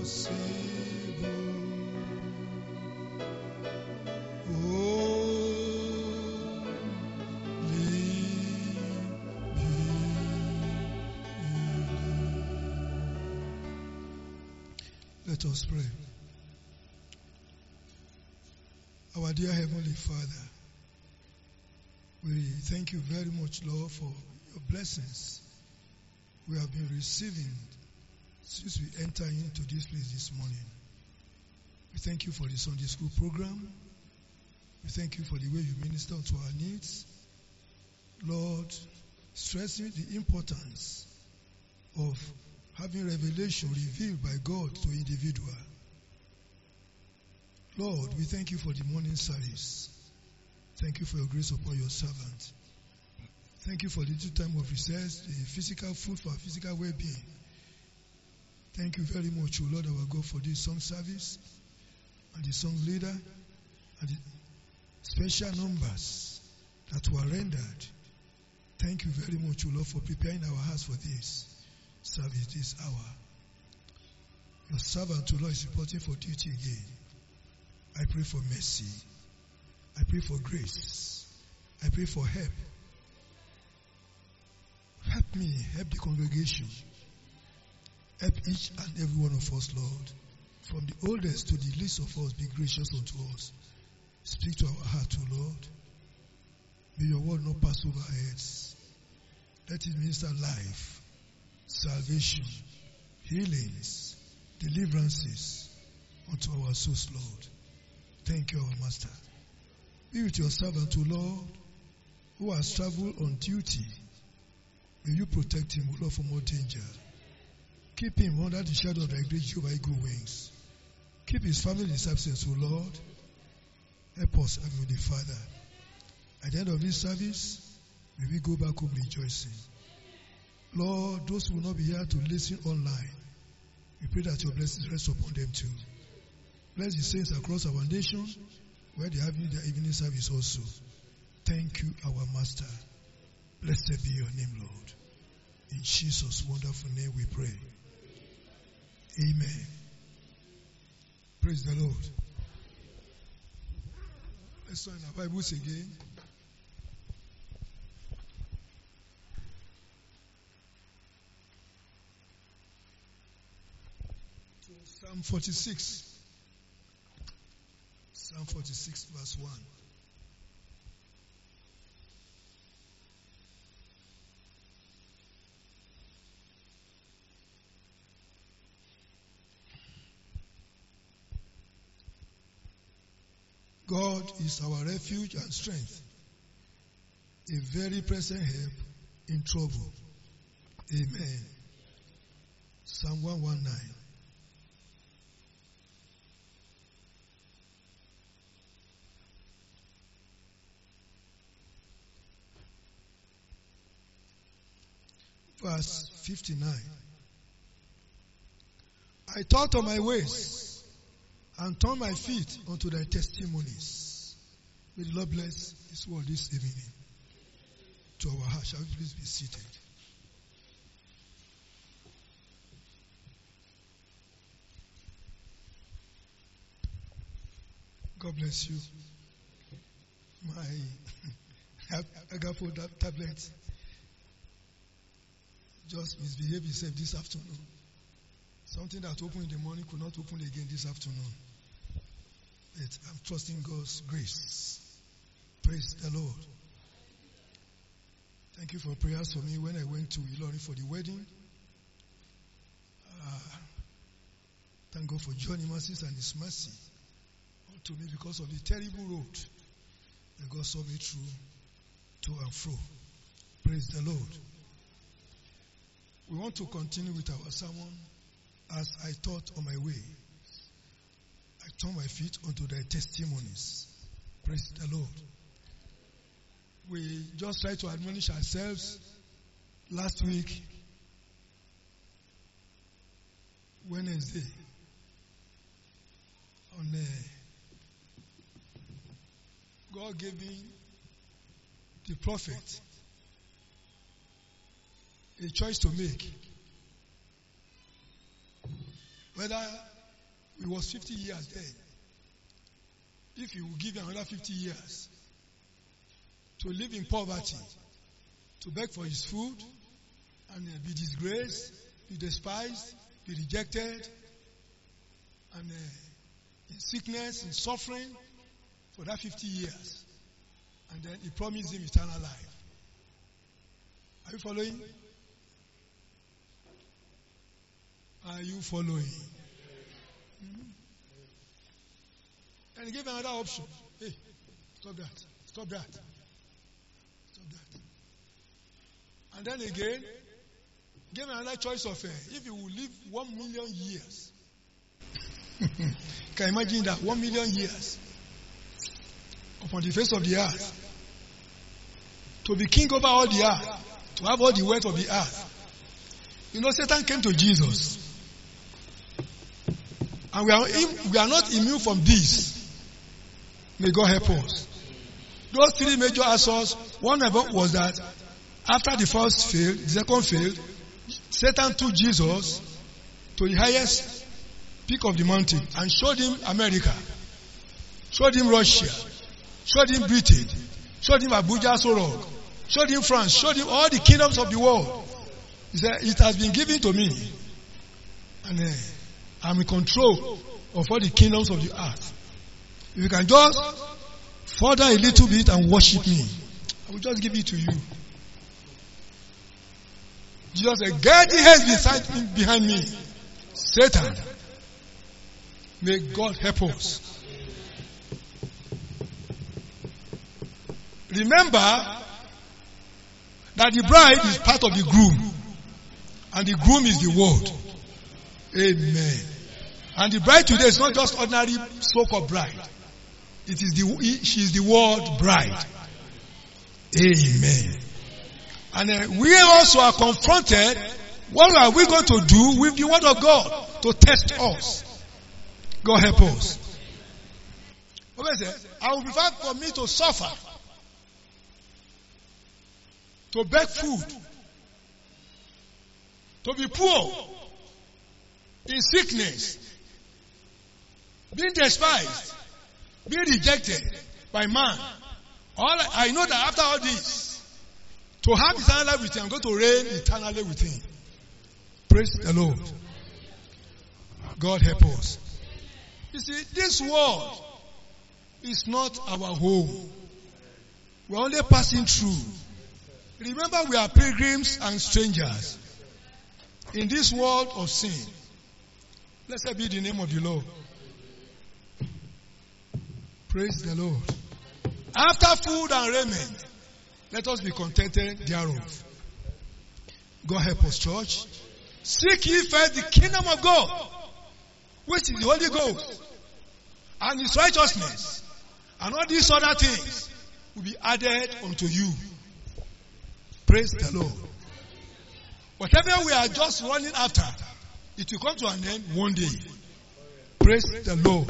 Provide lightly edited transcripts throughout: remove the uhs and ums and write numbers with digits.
Let us pray. Our dear Heavenly Father, we thank you very much, Lord, for your blessings we have been receiving since we enter into this place this morning. We thank you for the Sunday school program. We thank you for the way you minister to our needs. Lord, stressing the importance of having revelation revealed by God to individual. Lord, we thank you for the morning service. Thank you for your grace upon your servant. Thank you for the due time of recess, the physical food for our physical well-being. Thank you very much, O Lord our God, for this song service and the song leader and the special numbers that were rendered. Thank you very much, O Lord, for preparing our hearts for this service this hour. Your servant, O Lord, is reporting for duty again. I pray for mercy. I pray for grace. I pray for help. Help me, help the congregation. Help each and every one of us, Lord. From the oldest to the least of us, be gracious unto us. Speak to our heart, O Lord. May your word not pass over our heads. Let it minister life, salvation, healings, deliverances unto our souls, Lord. Thank you, our Master. Be with your servant, O Lord, who has traveled on duty. May you protect him, O Lord, from all danger. Keep him under the shadow of thy great Jehovah eagle wings. Keep his family in his absence, O Lord. Help us, Heavenly Father. At the end of this service, may we go back home rejoicing. Lord, those who will not be here to listen online, we pray that your blessings rest upon them too. Bless the saints across our nation, where they are having their evening service also. Thank you, our Master. Blessed be your name, Lord. In Jesus' wonderful name we pray. Amen. Praise the Lord. Let's turn our Bibles again. To Psalm 46. Psalm 46 verse 1. God is our refuge and strength, a very present help in trouble. Amen. Psalm 119. Verse 59. I thought on my ways and turn my feet unto thy testimonies. May the Lord bless his word this evening to our heart. Shall we please be seated? God bless you. My Agapo tablet just misbehaved itself this afternoon. Something that opened in the morning could not open again this afternoon. But I'm trusting God's grace. Praise the Lord. Thank you for prayers for me when I went to Ilorin for the wedding. Thank God for Johnny mercies and his mercy unto me because of the terrible road that God saw me through to and fro. Praise the Lord. We want to continue with our sermon. As I thought on my way, I turned my feet unto thy testimonies. Praise the Lord. We just try to admonish ourselves. Last week, Wednesday, God gave me the prophet a choice to make. Whether He was 50 years then. If he will give him another 50 years to live in poverty, to beg for his food, and be disgraced, be despised, be rejected, and in sickness, in suffering, for that 50 years. And then he promised him eternal life. Are you following? Are you following? Mm-hmm. And he gave another option. Hey, stop that. Stop that. Stop that. And then again, gave another choice of if you will live 1 million years. Can you imagine that? 1 million years upon the face of the earth. To be king over all the earth. To have all the wealth of the earth. You know, Satan came to Jesus. And we are not immune from this. May God help us. Those three major assaults, one of them was that after the first failed, the second failed, Satan took Jesus to the highest peak of the mountain and showed him America, showed him Russia, showed him Britain, showed him Abuja Sorog, showed him France, showed him all the kingdoms of the world. He said, it has been given to me. And I'm in control of all the kingdoms of the earth. If you can just further a little bit and worship me, I will just give it to you. Jesus said, get your hands behind me, Satan. May God help us. Remember that the bride is part of the groom, and the groom is the word. Amen. And the bride today is not just ordinary so-called bride. It is she is the word bride. Amen. And we also are confronted, what are we going to do with the word of God to test us? God help us. I would prefer for me to suffer, to beg food, to be poor, in sickness, being despised, being rejected by man. I know that after all this, to have eternal life with him, I'm going to reign eternally with him. Praise the Lord. God help us. You see, this world is not our home. We're only passing through. Remember, we are pilgrims and strangers in this world of sin. Blessed be the name of the Lord. Praise the Lord. After food and raiment, let us be contented thereof. God help us, church. Seek ye first the kingdom of God, which is the Holy Ghost, and his righteousness, and all these other things will be added unto you. Praise the Lord. Whatever we are just running after, it will come to an end one day. Praise the Lord.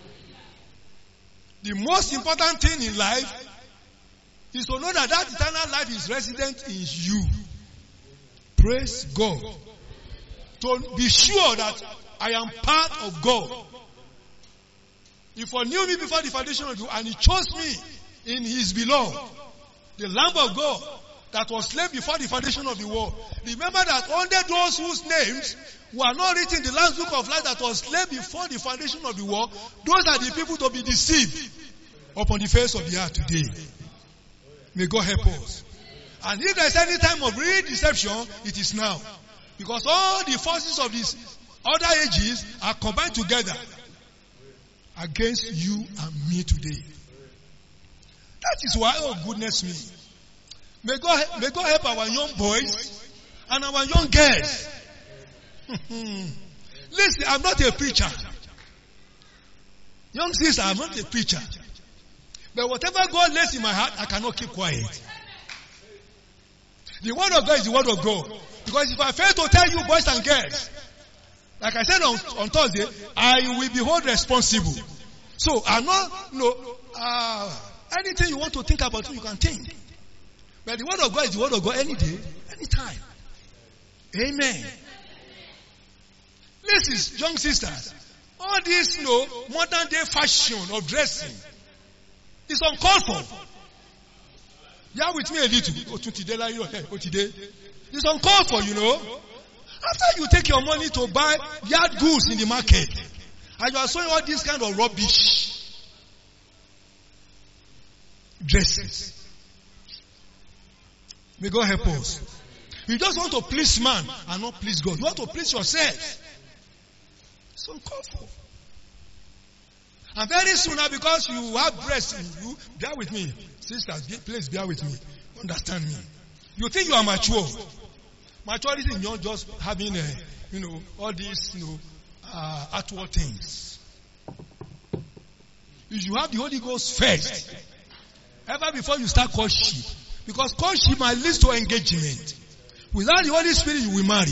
The most important thing in life is to know that eternal life is resident in you. Praise God. To be sure that I am part of God. He foreknew me before the foundation of the world, and he chose me in his beloved, the Lamb of God that was slain before the foundation of the world. Remember that only those whose names were not written in the last book of life that was slain before the foundation of the world, those are the people to be deceived upon the face of the earth today. May God help us. And if there is any time of real deception, it is now. Because all the forces of these other ages are combined together against you and me today. That is why, oh goodness me, may God help our young boys and our young girls. Listen, I'm not a preacher. Young sister, I'm not a preacher. But whatever God lays in my heart, I cannot keep quiet. The word of God is the word of God. Because if I fail to tell you, boys and girls, like I said on Thursday, I will be held responsible. So I'm not, anything you want to think about, you can think. But the word of God is the word of God any day, any time. Amen. Listen, young sisters, All this, modern day fashion of dressing is uncalled for. You are with me a little. It's uncalled for, After you take your money to buy yard goods in the market, and you are showing all this kind of rubbish dresses. May God help us. You just want to please man and not please God. You want to please yourself. It's uncalled for. And very soon now, because you have breasts in you, bear with me. Sisters, please bear with me. Understand me. You think you are mature. Maturity is not just having, all these, outward things. You should have the Holy Ghost first. Ever before you start courtship. Because courtship might lead to engagement. Without the Holy Spirit, you will marry.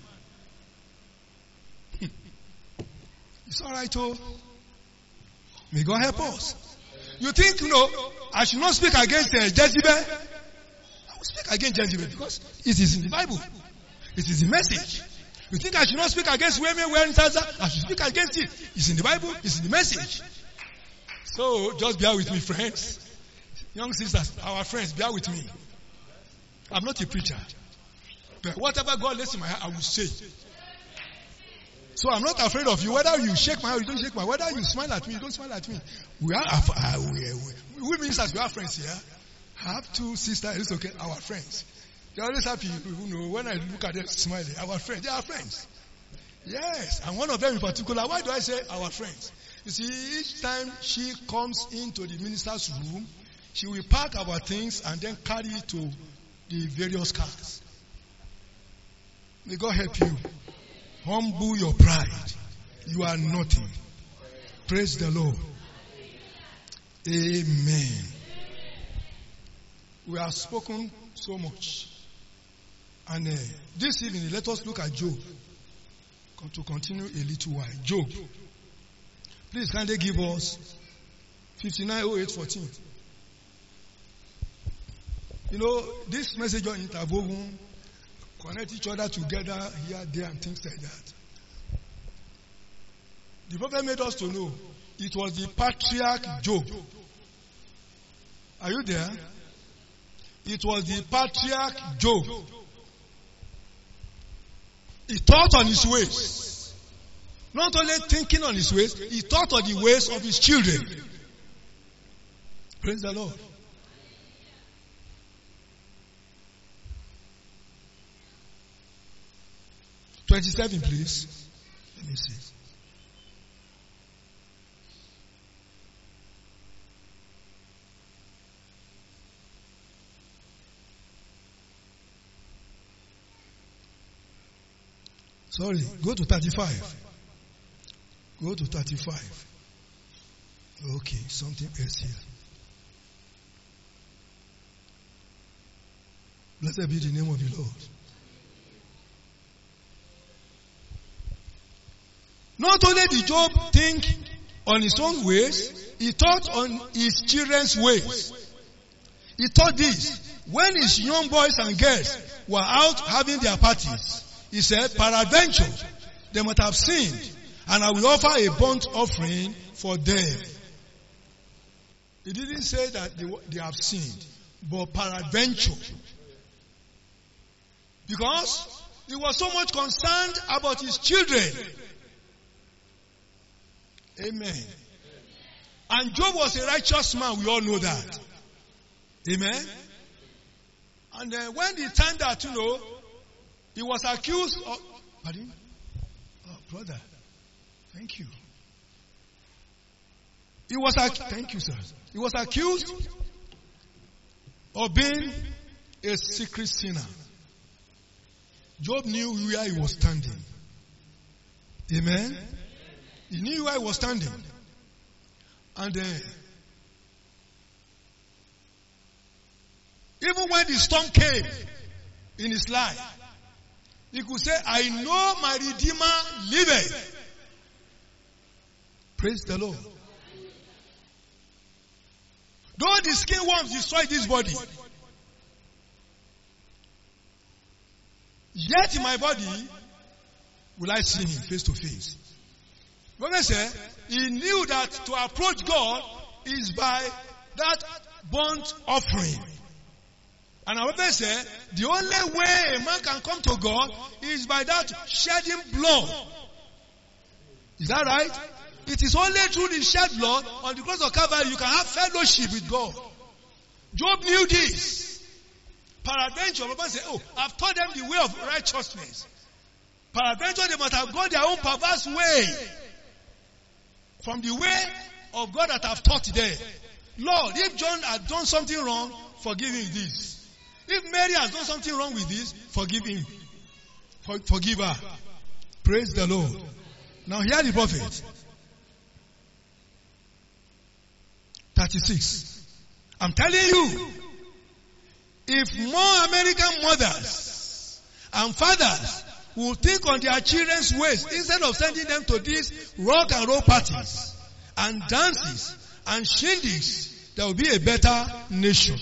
It's alright, May God help us. You think, I should not speak against Jezebel? I will speak against Jezebel because it is in the Bible. It is the message. You think I should not speak against women wearing taza? I should speak against it. It's in the Bible. It's in the message. So, just bear with me, friends. Young sisters, our friends, bear with me. I'm not a preacher. But whatever God lays in my heart, I will say. So I'm not afraid of you. Whether you shake my hand or you don't shake my hand. Whether you smile at me, you don't smile at me. We ministers, we are friends here. I have two sisters, it's okay, our friends. They're always happy, when I look at them smiling. Our friends, they are friends. Yes, and one of them in particular, why do I say our friends? You see, each time she comes into the minister's room, she will pack our things and then carry it to the various cars. May God help you. Humble your pride. You are nothing. Praise the Lord. Amen. We have spoken so much. And this evening, let us look at Job. To continue a little while. Job. Please, can they give us 590814? This message on interwoven, connect each other together here, there, and things like that. The prophet made us to know it was the patriarch Job. Are you there? It was the patriarch Job. He thought on his ways. Not only thinking on his ways, he thought on the ways of his children. Praise the Lord. "27, please. Let me see. Sorry, go to 35. Go to 35. Okay, something else here. Blessed be the name of the Lord. Not only did Job think on his own ways, he thought on his children's ways. He thought this. When his young boys and girls were out having their parties, he said, peradventure, they might have sinned, and I will offer a burnt offering for them. He didn't say that they have sinned, but peradventure. Because he was so much concerned about his children. Amen. And Job was a righteous man, we all know that. Amen. And then when the time that, he was accused of... Pardon? Oh, brother. Thank you. Thank you, sir. He was accused of being a secret sinner. Job knew where he was standing. Amen. He knew where he was standing. And even when the storm came in his life, he could say, I know my Redeemer liveth. Praise the Lord. Though the skin worms destroy this body, yet in my body will I see him face to face. Remember, say, he knew that to approach God is by that burnt offering. And I remember, say, the only way a man can come to God is by that shedding blood. Is that right? It is only through the shed blood on the cross of Calvary you can have fellowship with God. Job knew this. Peradventure, Papa said, oh, I've taught them the way of righteousness. Peradventure, they must have gone their own perverse way from the way of God that I've taught them. Lord, if John had done something wrong, forgive him this. If Mary has done something wrong with this, forgive him. Forgive her. Praise the Lord. Now hear the prophet. 36. I'm telling you, if more American mothers and fathers will think on their children's ways instead of sending them to these rock and roll parties and dances and shindigs, there will be a better nation.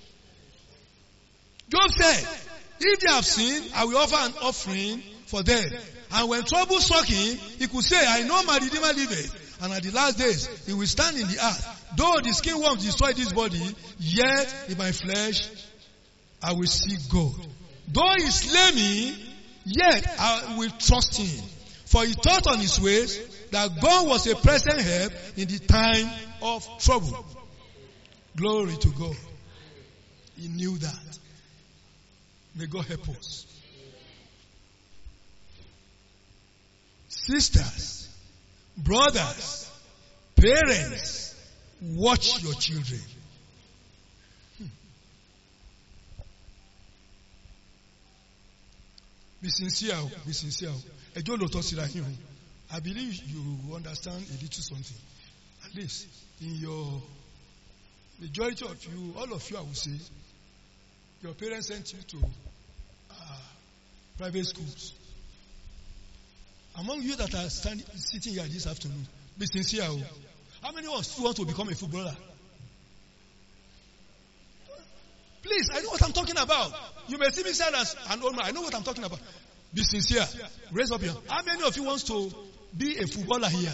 Job said, if they have sinned, I will offer an offering for them. And when trouble struck him, he could say, I know my Redeemer liveth. And at the last days, he will stand in the earth. Though the skin worms destroy this body, yet in my flesh, I will see God. Though he slay me, yet I will trust him. For he thought on his ways that God was a present help in the time of trouble. Glory to God. He knew that. May God help us. Sisters, brothers, parents, watch your children. Be sincere. Be sincere. I believe you understand a little something. At least in your majority of you, all of you, I would say, your parents sent you to private schools. Among you that are sitting here this afternoon, be sincere. How many of us want to become a footballer? Please, I know what I'm talking about. You may see me say as an old man. I know what I'm talking about. Be sincere. Raise up your hand. How many of you wants to be a footballer here?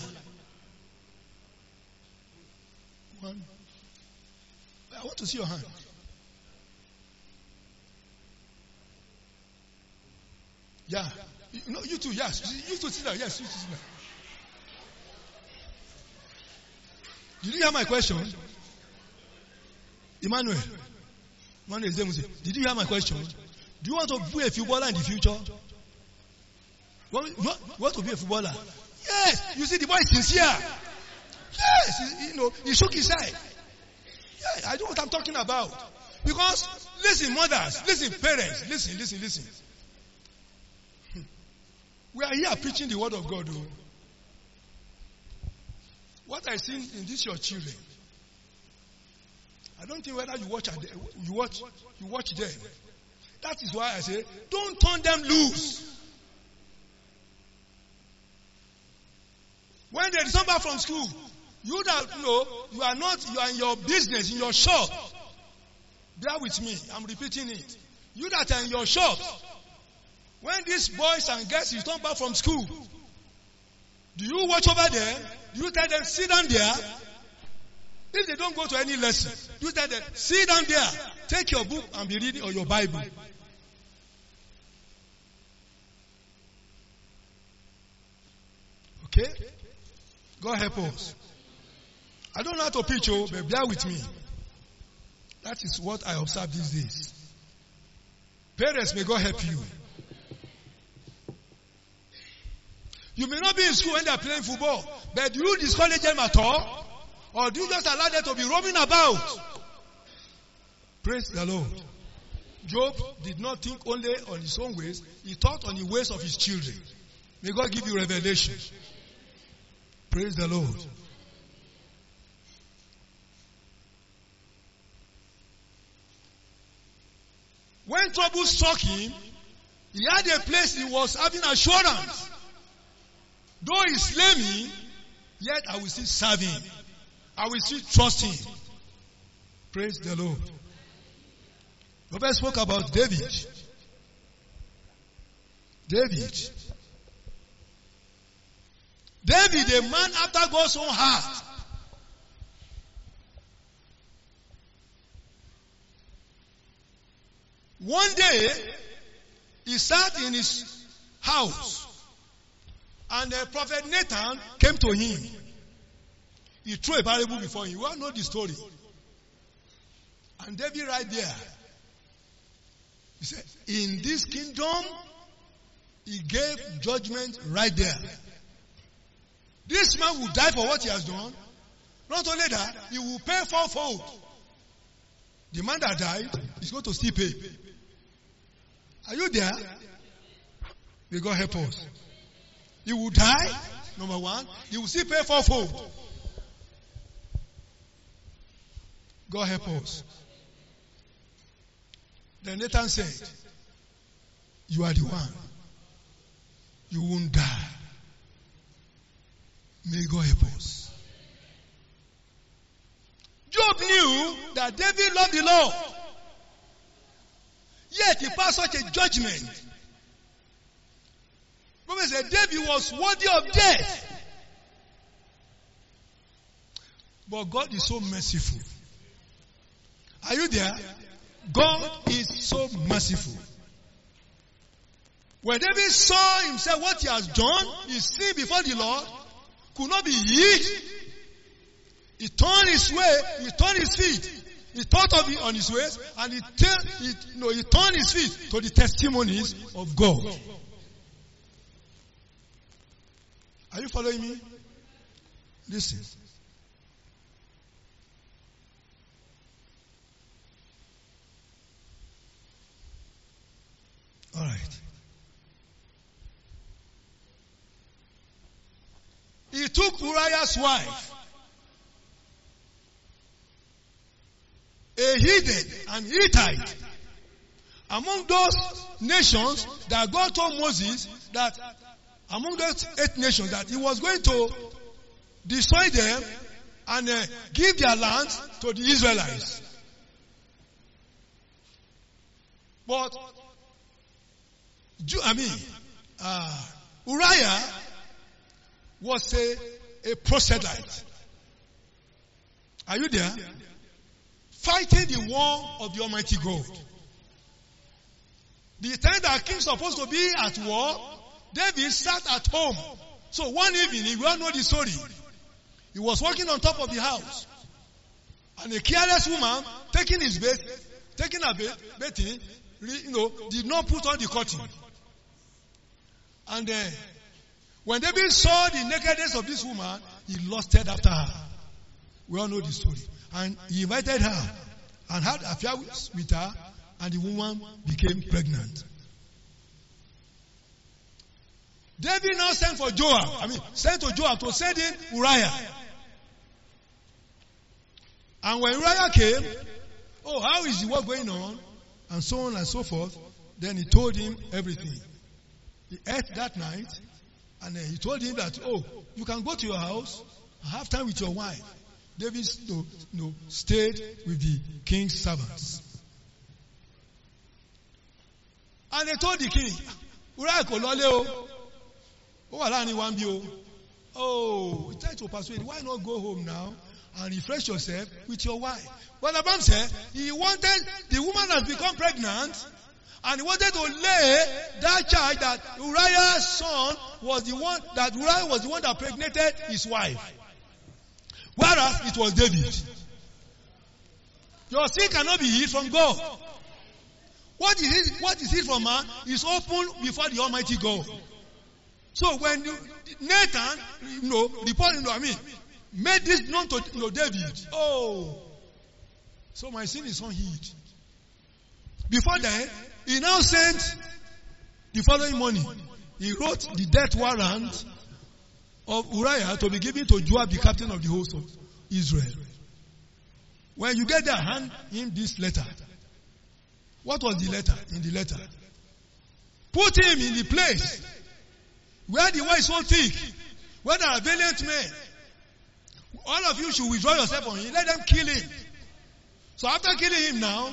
One. I want to see your hand. Yeah. No, you too, yes. You too, sit down. Yes, you too, sit down. Did you hear my question? Emmanuel, did you hear my question? Do you want to be a footballer in the future? You want to be a footballer? Yes. You see, the boy is sincere. Yes. He shook his head. Yeah, I know what I'm talking about. Because, listen, mothers, listen, parents, listen. We are here preaching the word of God, though. What I see in this your children, I don't think whether you watch them. That is why I say, don't turn them loose. When they return back from school, you are in your business, in your shop. Bear with me, I'm repeating it. You that are in your shop, when these boys and girls return back from school, do you watch over them? Do you tell them, sit down there? If they don't go to any lesson, you tell them, sit down there, take your book and be reading or your Bible. Okay? God help us. I don't know how to preach, but bear with me. That is what I observe these days. Parents, may God help you. You may not be in school when they are playing football, but do you discourage them at all? Or do you just allow them to be roaming about? Praise the Lord. Job did not think only on his own ways, he thought on the ways of his children. May God give you revelation. Praise the Lord. When trouble struck him, he had a place he was having assurance. Though he slay me, yet I will still serve him. I will still trust him. Praise the Lord. The Prophet spoke about David. David, a man after God's own heart. One day, he sat in his house, and the prophet Nathan came to him. He threw a parable before him. You all know the story. And David right there, he said, in this kingdom, he gave judgment right there. This man will die for what he has done. Not only that, he will pay fourfold. The man that died is going to still pay. Are you there? May God help us. He will die, number one. He will still pay fourfold. God help us. Then Nathan said, you are the one. You won't die. May God help us. Job knew that David loved the Lord. Yet he passed such a judgment. Bible said David was worthy of death. But God is so merciful. Are you there? God is so merciful. When David saw himself what he has done, his sin before the Lord could not be hid. He turned his way, he turned his feet. He thought of it on his ways, and he turned his feet to the testimonies of God. Are you following me? Listen. All right. He took Uriah's wife, a heathen and Hittite, among those nations that God told Moses that among those 8 nations that he was going to destroy them and give their lands to the Israelites. But Uriah was a proselyte. Are you there? Fighting the war of the Almighty God. The time that king supposed to be at war, David sat at home. So one evening, you all know the story. He was walking on top of the house, and a careless woman taking a bathing, did not put on the curtain. And when David saw the nakedness of this woman, he lusted after her. We all know the story. And he invited her and had an affair with her, and the woman became pregnant. David now sent to Joab to send in Uriah. And when Uriah came, how is the war going on? And so on and so forth. Then he told him everything. He ate that night, and he told him that, you can go to your house and have time with your wife. David stayed with the king's servants. And they told the king, Uriah kò lọlé o. Ó wà láàrin wa bí o. Try to persuade. Why not go home now and refresh yourself with your wife? But Abraham said he wanted, the woman has become pregnant, and he wanted to lay that charge that Uriah's son was the one, that Uriah was the one that impregnated his wife. Whereas it was David. Your sin cannot be hid from God. What is it from man is open before the Almighty God. So when Nathan, made this known to David. So my sin is unhid. Before that, he now sent the following morning. He wrote the death warrant of Uriah to be given to Joab, the captain of the host of Israel. When you get there, hand him this letter. What was the letter? In the letter, put him in the place where the war is so thick, where there are valiant men. All of you should withdraw yourself on him. Let them kill him. So after killing him now,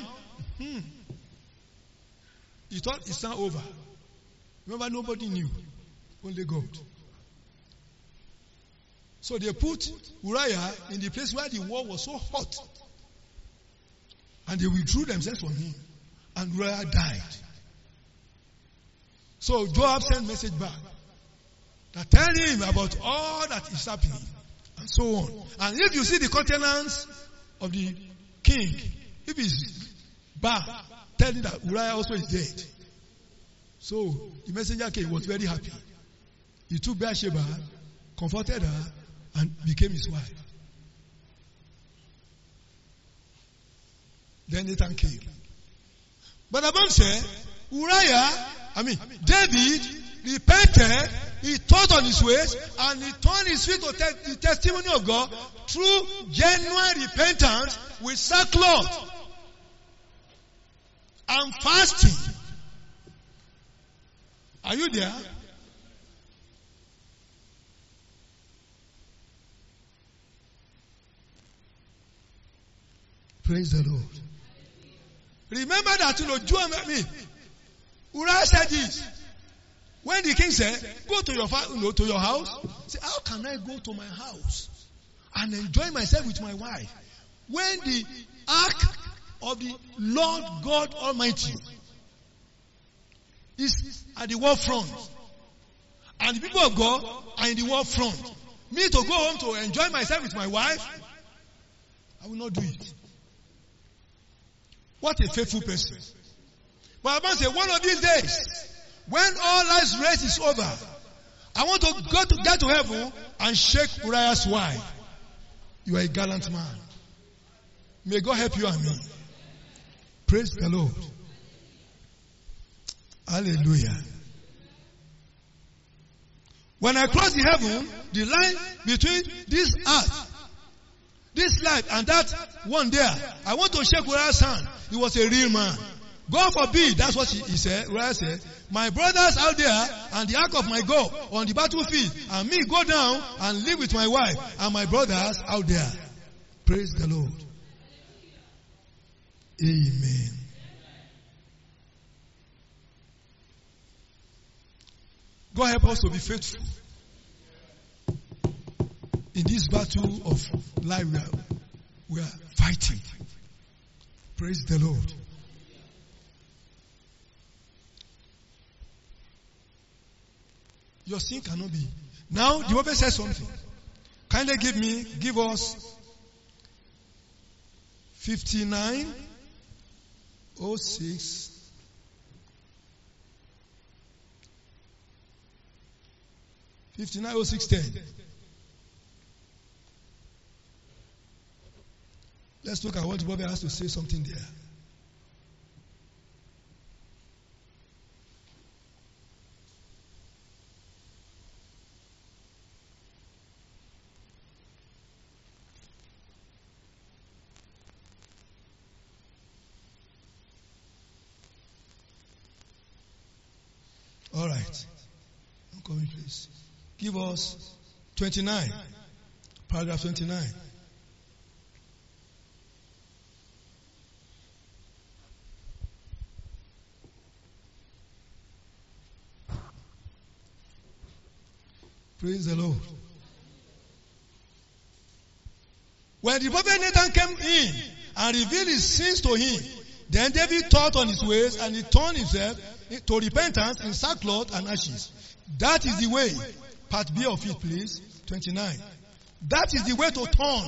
he thought it's not over. Remember, nobody knew. Only God. So they put Uriah in the place where the war was so hot. And they withdrew themselves from him. And Uriah died. So Joab sent message back. That tell him about all that is happening. And so on. And if you see the countenance of the king, if he's bad, tell him that Uriah also is dead. So the messenger came, was very happy. He took Bathsheba, comforted her, and became his wife. Then Nathan came. But the Bible said, David repented, he thought on his ways, and he turned his feet to the testimony of God through genuine repentance with sackcloth and fasting. Are you there? Praise the Lord. Remember that, Uriah said this. When the king said, go to your house, say, how can I go to my house and enjoy myself with my wife when the ark of the Lord God Almighty is at the war front and the people of God are in the war front? Me to go home to enjoy myself with my wife? I will not do it. What a faithful person. But I must say, one of these days, when all life's race is over, I want to get to heaven and shake Uriah's wife. You are a gallant man. May God help you and me. Praise the Lord. Hallelujah. When I cross the heaven, the line between this earth, this life and that one there, I want to shake Uriah's hand. He was a real man. God forbid, that's what he said. Uriah said, my brothers out there and the ark of my God on the battlefield, and me go down and live with my wife and my brothers out there. Praise the Lord. Amen. God help us to be faithful in this battle of life we are fighting. Praise the Lord. Your sin cannot be. Now, the prophet says something. Kindly give us 59:06. 59:06:10. Let's look at what the prophet has to say something there. All right. I'm coming, please. Give us 29. Paragraph 29. Praise the Lord. When the prophet Nathan came in and revealed his sins to him, then David thought on his ways and he turned himself to repentance in sackcloth and ashes. That is the way. Part B of it, please. 29. That is the way to turn.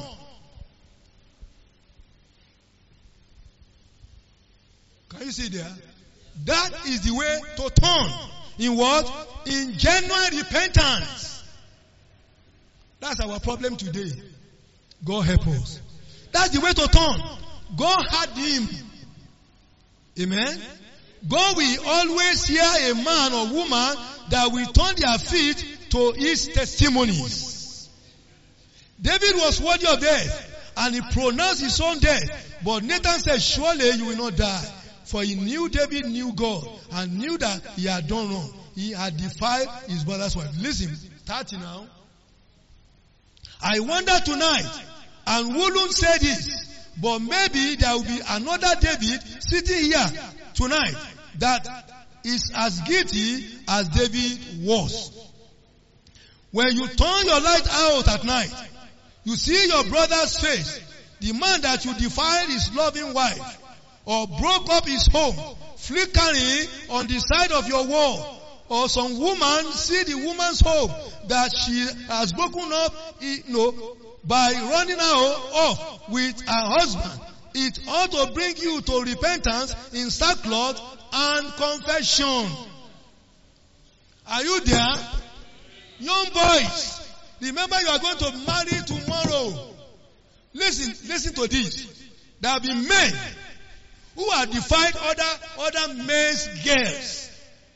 Can you see there? That is the way to turn. In what? In genuine repentance. That's our problem today. God help us. That's the way to turn. God had him. Amen. God will always hear a man or woman that will turn their feet to his testimonies. David was worthy of death and he pronounced his own death. But Nathan said, surely you will not die. For he knew David knew God and knew that he had done wrong. He had defiled his brother's wife. Listen, 30 now. I wonder tonight, and wouldn't say this, but maybe there will be another David sitting here tonight that is as guilty as David was. When you turn your light out at night, you see your brother's face, the man that you defiled his loving wife, or broke up his home, flickering on the side of your wall, or some woman see the woman's home that she has broken up, by running off with her husband. It ought to bring you to repentance in sackcloth and confession. Are you there? Young boys, remember you are going to marry tomorrow. Listen to this. There have been men who have defied other men's girls.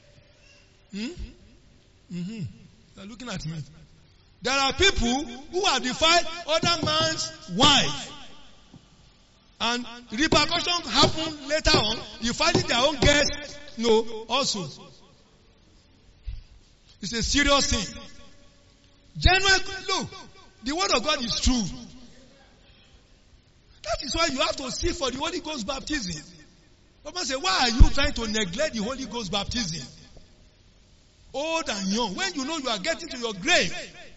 You are looking at me. There are people who have defied other man's wife. And repercussions happen later on. You find it their own girls, also. It's a serious thing. Look, the word of God is true. That is why you have to seek for the Holy Ghost baptism. Someone say, why are you trying to neglect the Holy Ghost baptism? Old and young, when you know you are getting to your grave.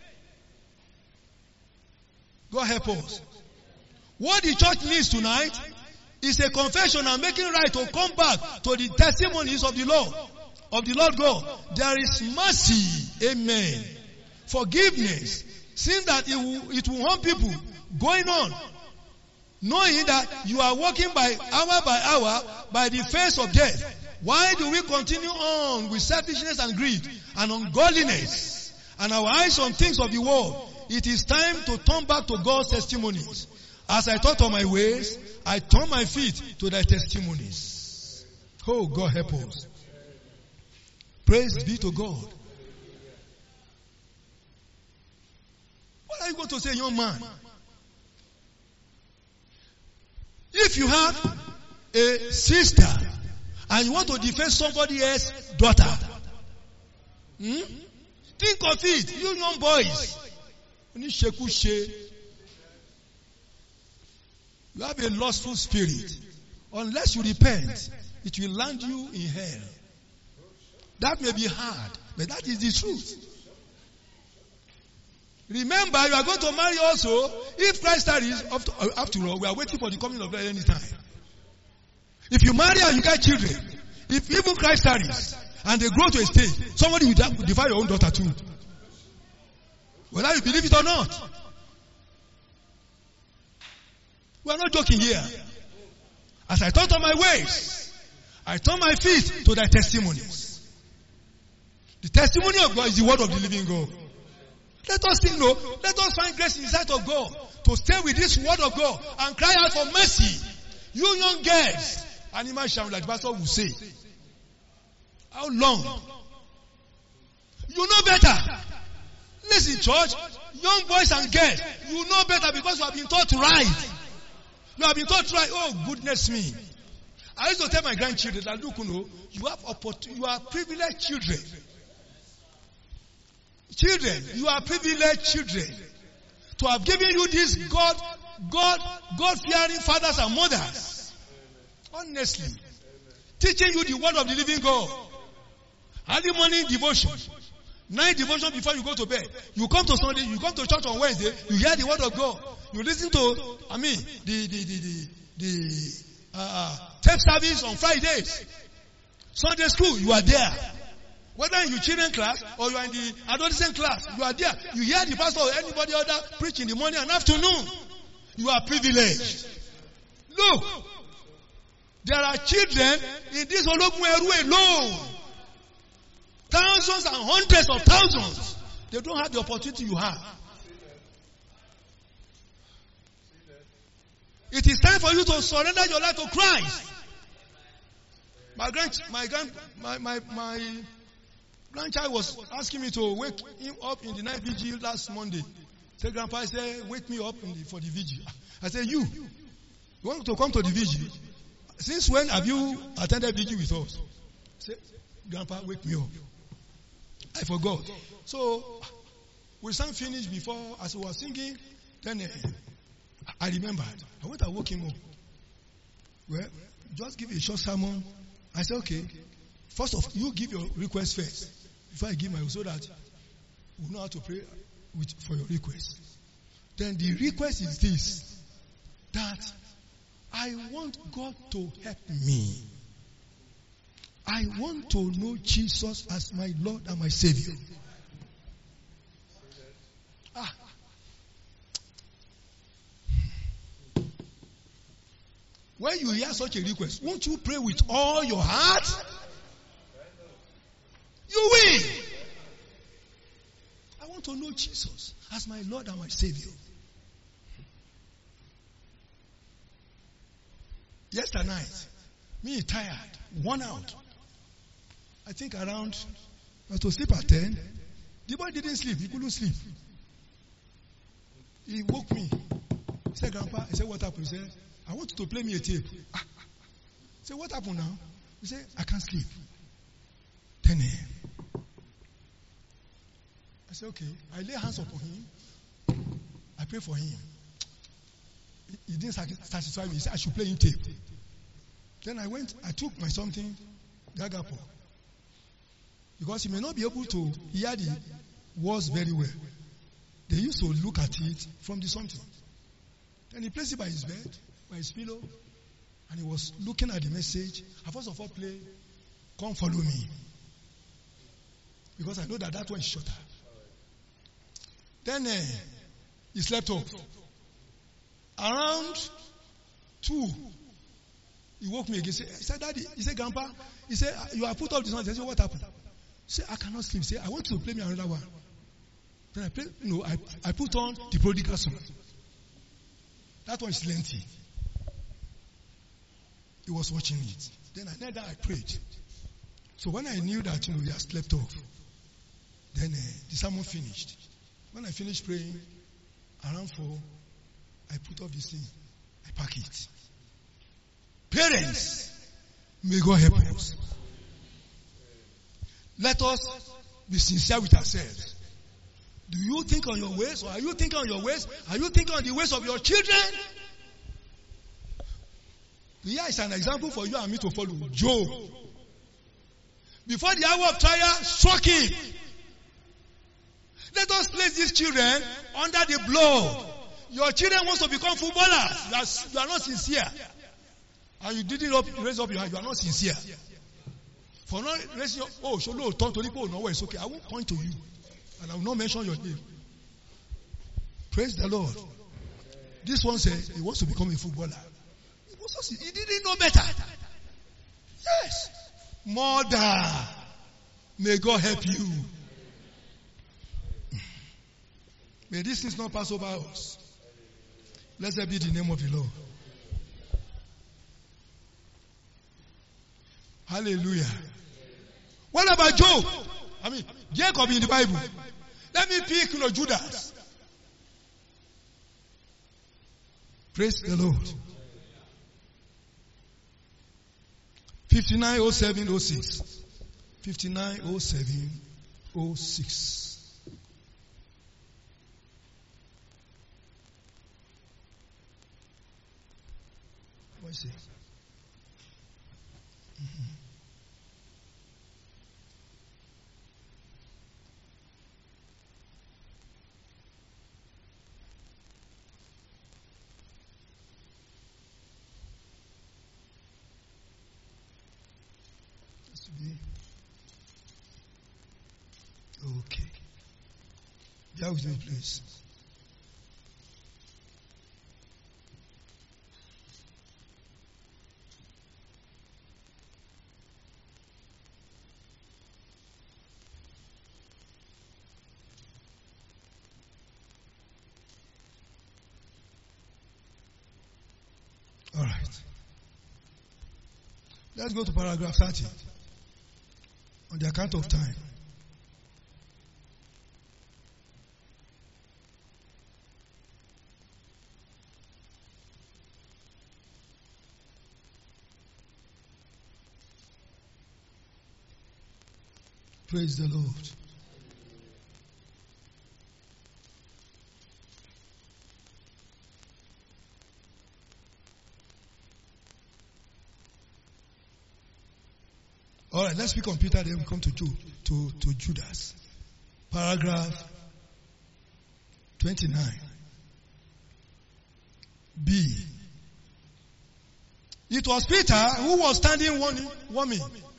God help us. What the church needs tonight is a confession and making right to come back to the testimonies of the Lord God. There is mercy, amen. Forgiveness, seeing that it will harm people going on, knowing that you are walking by hour by the face of death. Why do we continue on with selfishness and greed and ungodliness and our eyes on things of the world? It is time to turn back to God's testimonies. As I thought on my ways, I turn my feet to thy testimonies. Oh, God help us. Praise be to God. What are you going to say, young man? If you have a sister and you want to defend somebody else's daughter, think of it, you young boys. You have a lustful spirit. Unless you repent, it will land you in hell. That may be hard, but that is the truth. Remember, you are going to marry also. If Christ tarries, after all, we are waiting for the coming of God any time. If you marry and you get children, if even Christ tarries and they grow to a stage, somebody will defile your own daughter too. Whether you believe it or not. We are not joking here. As I thought on my ways, I turn my feet to thy testimonies. The testimony of God is the word of the living God. Let us think, let us find grace in the sight of God to stay with this word of God and cry out for mercy. You young girls, animal shall, like the pastor will say. How long? You know better. Listen, church, young boys and girls, you know better because you have been taught right. You have been taught right. Oh, goodness me. I used to tell my grandchildren that, look, you are privileged children. Children, you are privileged children to have given you these God-fearing fathers and mothers. Honestly. Teaching you the word of the living God. Early morning devotion. Night devotion before you go to bed. You come to Sunday, you come to church on Wednesday, you hear the word of God. You listen to, the tape service on Fridays. Sunday school, you are there. Whether in your children class or you are in the adolescent class, you are there. You hear the pastor or anybody other preach in the morning and afternoon. You are privileged. Look, there are children in this Ologweru alone. Thousands and hundreds of thousands. They don't have the opportunity you have. It is time for you to surrender your life to Christ. My grandchild was asking me to wake him up in the night vigil last Monday. Said, Grandpa, I said, wake me up for the vigil. I said, you want to come to the vigil? Since when have you attended vigil with us? I said, Grandpa, wake me up. I forgot. So, we sang finish before, as we were singing, then I remembered. I went and woke him up. Well, just give a short sermon. I said, okay. First of all, you give your request first. Before I give my, so that will know how to pray for your request. Then the request is this, that I want God to help me. I want to know Jesus as my Lord and my Savior. When you hear such a request, won't you pray with all your heart? You will. I want to know Jesus as my Lord and my Savior. Yesterday night, me tired, worn out. I think around, I was to sleep at 10. The boy didn't sleep. He couldn't sleep. He woke me. He said, Grandpa, I said, what happened? He said, I want you to play me a tape. I said, what happened now? He said, I can't sleep. 10 a.m. I said, okay. I lay hands upon him. I pray for him. He didn't satisfy me. He said, I should play him tape. Then I took my something, Gagapo. Because he may not be able to hear the words very well. They used to look at it from the something. Then he placed it by his bed, by his pillow, and he was looking at the message. I first of all play, come follow me. Because I know that one is shorter. Then he slept off. Around 2, he woke me again. He said, Daddy, he said, Grandpa, he said, you have put up this one. I said, what happened? He said, I cannot sleep. He said, I want you to play me another one. Then I put on the prodigal son. That one is lengthy. He was watching it. Then I prayed. So when I knew that he had slept off, then the sermon finished. When I finished praying, around 4, I put off this thing. I pack it. Parents, may God help us. Let us be sincere with ourselves. Do you think on your ways, or are you thinking on your ways? Are you thinking on the ways of your children? Here is an example for you and me to follow. Job. Before the hour of trial, struck him. Let us place these children under the blood. Your children want to become footballers. You are not sincere. And you didn't raise up your hand. You are not sincere. For not raising your, turn to people, no, it's okay. I won't point to you. And I will not mention your name. Praise the Lord. This one said he wants to become a footballer. He didn't know better. Yes. Mother, may God help you. May these things not pass over us. Blessed be the name of the Lord. Hallelujah. What about Job? Jacob in the Bible. Let me pick Judas. Praise the Lord. 590706. 590706. What is it? Okay. Bear with me, please. All right. Let's go to paragraph 30. On the account of time. Praise the Lord. All right, let's pick on Peter, then we come to Judas. Paragraph 29. B. It was Peter who was standing warming.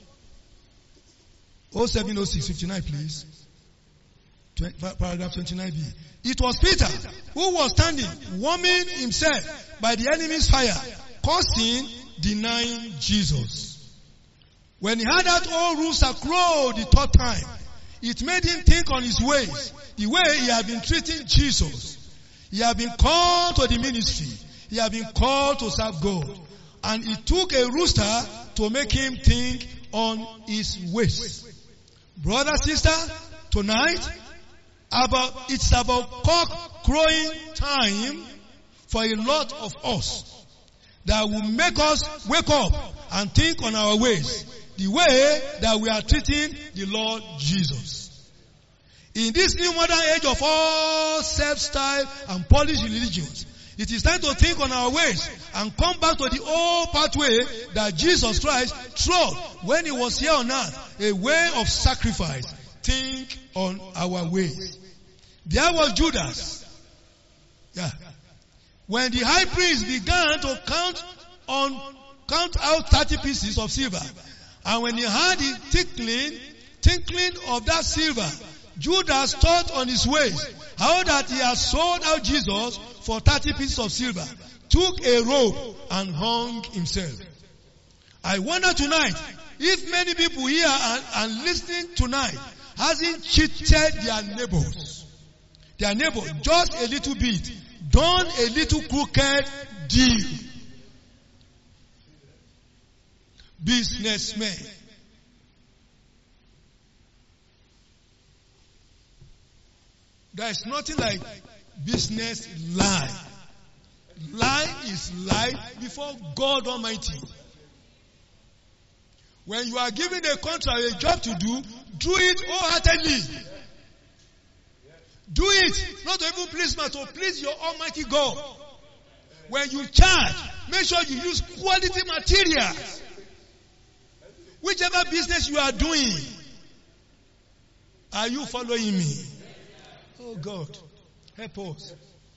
0706, 59, please. Paragraph 29b. It was Peter who was standing warming himself by the enemy's fire, causing denying Jesus. When he heard that old rooster crow the third time, it made him think on his ways, the way he had been treating Jesus. He had been called to the ministry. He had been called to serve God. And it took a rooster to make him think on his ways. Brother, sister, tonight, it's about cock crowing time for a lot of us that will make us wake up and think on our ways, the way that we are treating the Lord Jesus. In this new modern age of all self-style and polished religions, it is time to think on our ways and come back to the old pathway that Jesus Christ trod when he was here on earth, a way of sacrifice. Think on our ways. There was Judas. Yeah. When the high priest began to count out 30 pieces of silver, and when he heard the tinkling of that silver, Judas thought on his ways how that he had sold out Jesus for 30 pieces of silver, took a rope and hung himself. I wonder tonight if many people here and listening tonight hasn't cheated their neighbors. Their neighbor just a little bit, done a little crooked deal. Businessmen. There is nothing like business lie. Lie is lie before God Almighty. When you are given a contract, a job to do it wholeheartedly. Do it, not to even please man, to please your Almighty God. When you charge, make sure you use quality materials. Whichever business you are doing, are you following me? Oh God, help us.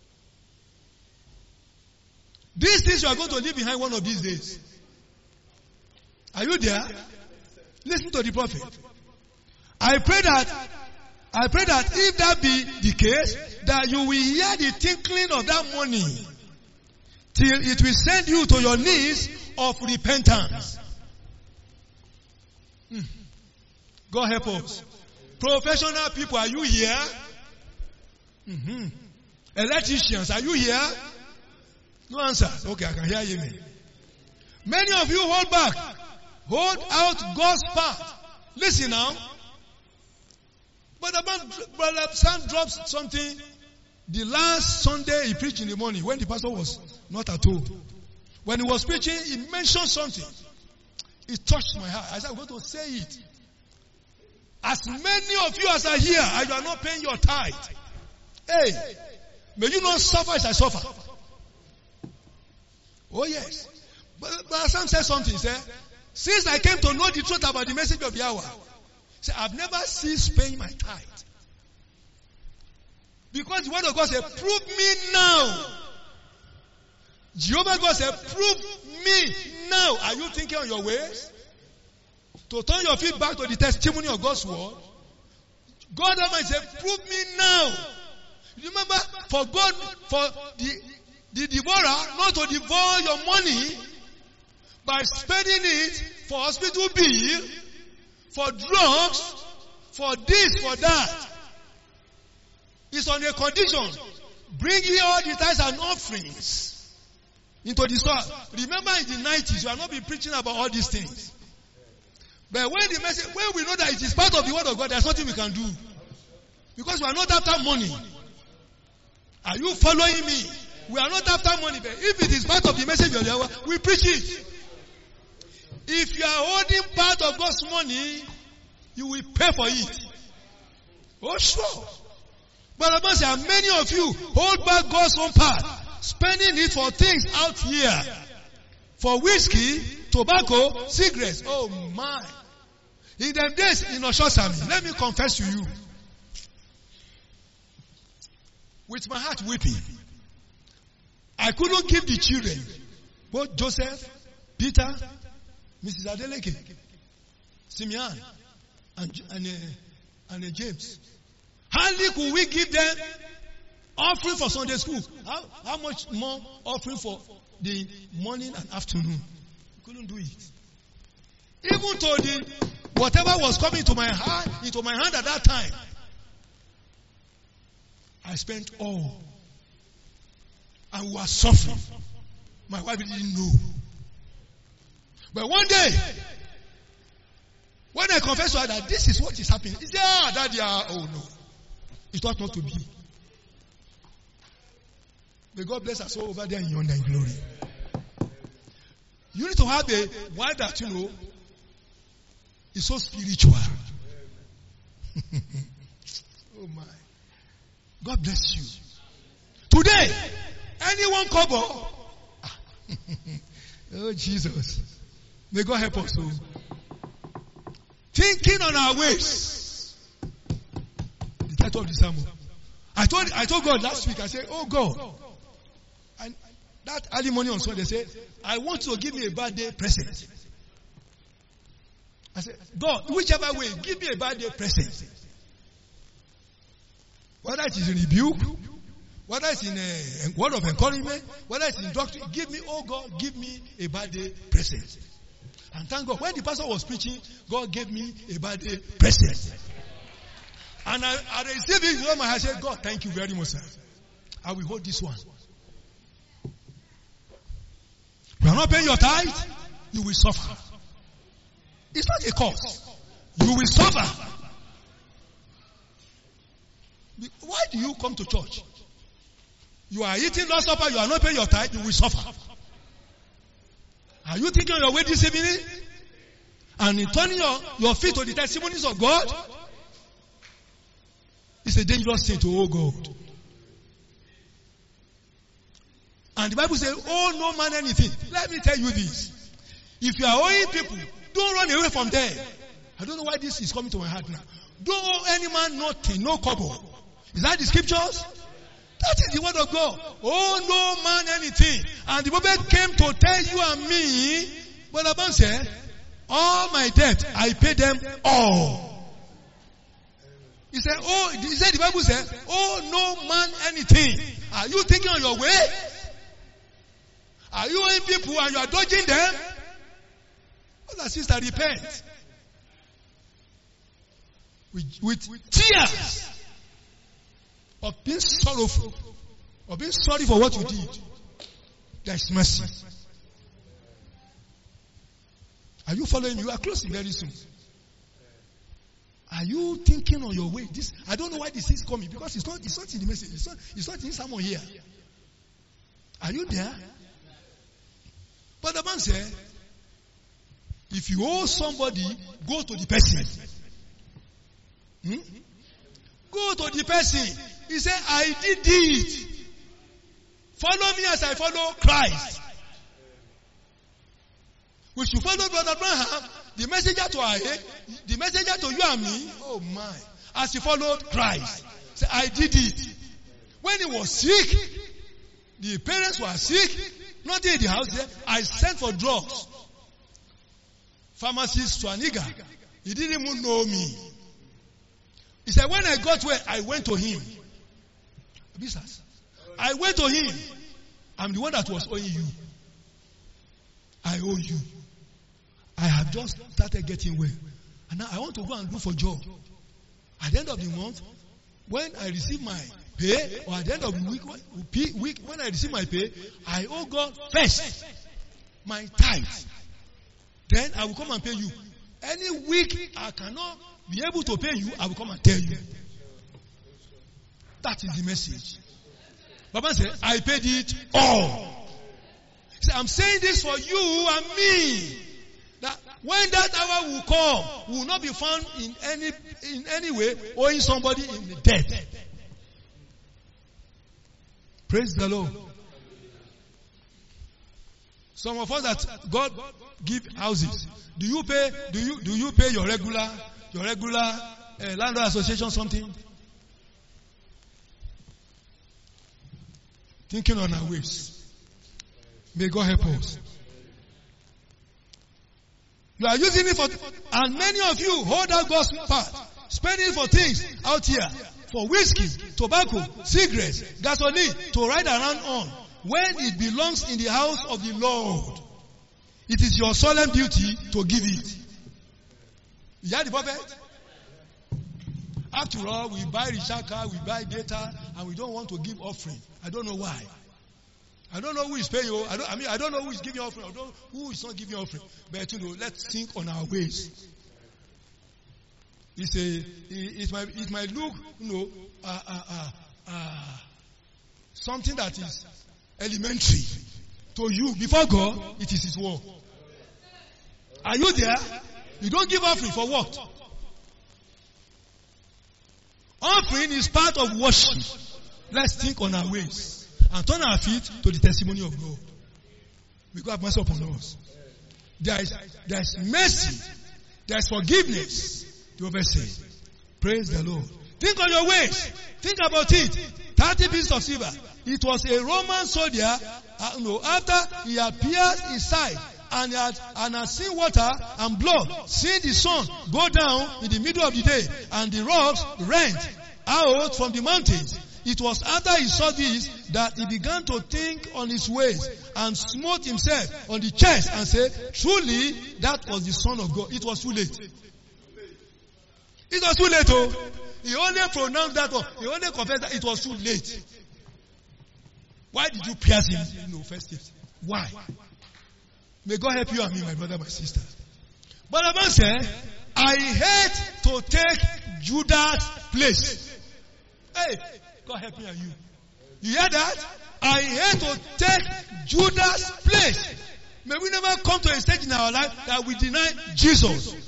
These things you are going to leave behind one of these days. Are you there? Listen to the prophet. I pray that if that be the case, that you will hear the tinkling of that money till it will send you to your knees of repentance. God help us. Professional people, are you here? Electricians, are you here? No answer. Okay, I can hear you. Many of you hold back. Hold out God's path. Listen now. Brother Sam dropped something the last Sunday he preached in the morning when the pastor was not at home. When he was preaching, he mentioned something. It touched my heart. I said, I'm going to say it. As many of you as are here and you are not paying your tithe, hey, may you not suffer as I suffer. Oh yes. But Sam said something. He said, since I came to know the truth about the message of the hour, I've never ceased paying my tithe. Because the word of God said, prove me now. Jehovah God said, prove me now. Are you thinking on your ways? To turn your feet back to the testimony of God's word? God Almighty said, prove me now. Remember, for God, for the devourer not to devour your money by spending it for hospital bill, for drugs, for this, for that. It's on a condition. Bring ye all the tithes and offerings into the store. Remember in the 90s, you have not been preaching about all these things. But when we know that it is part of the word of God, there's nothing we can do. Because we are not after money. Are you following me? We are not after money. But if it is part of the message of the hour, we preach it. If you are holding part of God's money, you will pay for it. Oh, sure. But I must say, many of you hold back God's own part, spending it for things out here. For whiskey, tobacco, cigarettes. Oh my. In them days in Oshosami, let me confess to you. with my heart weeping. I couldn't give the children, both Joseph, Peter, Mrs. Adeleke, Simeon, and James. Hardly could we give them offering for Sunday school. How much more offering for the morning and afternoon? We couldn't do it. Even to whatever was coming into my hand at that time, I spent all. And we were suffering. My wife didn't know. But one day, when I confessed to her that this is what is happening, she said, Daddy, oh no. It ought not to be. May God bless us all over there in yonder in glory. You need to have a wife that is so spiritual. Oh my. God bless you. Today, anyone cover? Oh Jesus. May God help us. Thinking on our ways. The title of the sermon. I told God last week, I said, oh God. And that early morning on Sunday, they said, I want you to give me a birthday present. I said, God, whichever way, give me a birthday present. Whether it is in rebuke, whether it's in a word of encouragement, whether it's in doctrine, give me, oh God, give me a birthday present. And thank God, when the pastor was preaching, God gave me a birthday present. And I received it in my heart. I said, God, thank you very much, sir. I will hold this one. You are not paying your tithe, you will suffer. It's not a cause. You will suffer. Why do you come to church? You are eating Lord's Supper, you are not paying your tithe, you will suffer. Are you thinking on your way this evening? And in turning your feet to the testimonies of God? It's a dangerous thing to owe God. And the Bible says, oh no man anything. Let me tell you this. If you are owing people, don't run away from them. I don't know why this is coming to my heart now. Don't owe any man nothing, no kobo. Is that the scriptures? That is the word of God. Oh no man anything. And the prophet came to tell you and me, but Aban said, all my debt, I pay them all. He said, the Bible said, oh no man anything. Are you thinking on your way? Are you owing people and you are dodging them? Brother, sister, repent. With tears of being sorrowful, of being sorry for what you did. There is mercy. Are you following me? You are closing very soon. Are you thinking on your way? I don't know why this is coming, because it's not in the message. It's not in someone here. Are you there? But the man said, if you owe somebody, go to the person. Go to the person. He said, I did it. Follow me as I follow Christ. We should follow Brother Abraham, the messenger to our head, the messenger to you and me. Oh my. As he followed Christ. Say, I did it. When he was sick, the parents were sick, nothing in the house there. I sent for drugs. Pharmacist Swaniga. He didn't even know me. He said, when I got where, I went to him. I went to him. I'm the one that was owing you. I owe you. I have just started getting well. And now I want to go and look for a job. At the end of the month, when I receive my pay, or at the end of the week, when I receive my pay, I owe God first my tithe. Then I will come and pay you. Any week I cannot be able to pay you, I will come and tell you. That is the message. Baba said, I paid it all. He said, I'm saying this for you and me. That when that hour will come, we will not be found in any way owing somebody in the debt. Praise the Lord. Some of us that God give houses. Do you pay your regular landlord association something? Thinking on our ways. May God help us. You are using it for, and many of you hold out God's part, spending it for things out here, for whiskey, tobacco, cigarettes, gasoline, to ride around on, when it belongs in the house of the Lord. It is your solemn duty to give it. You hear the prophet? After all, we buy recharge card, we buy data, and we don't want to give offering. I don't know why. I don't know who is paying you. I don't know who is giving offering. I don't know who is not giving offering. But let's think on our ways. It might look, something that is elementary to you. Before God, it is His word. Are you there? You don't give offering for what? Offering is part of worship. Let's think on our ways and turn our feet to the testimony of God. May God have mercy upon us. There is mercy. There is forgiveness. The prophet said, praise the Lord. Think on your ways. Think about it. 30 pieces of silver. It was a Roman soldier, after he had pierced his side and had seen water and blood, seen the sun go down in the middle of the day and the rocks rent out from the mountains. It was after he saw this that he began to think on his ways and smote himself on the chest and said, truly that was the Son of God. It was too late. It was too late, oh. He only pronounced that, he only confessed that it was too late. Why did you pierce him? First stage. Why? May God help you and me, my brother, my sister. But the man said, I hate to take Judas' place. Hey, God help me and you. You hear that? I hate to take Judas' place. May we never come to a stage in our life that we deny Jesus.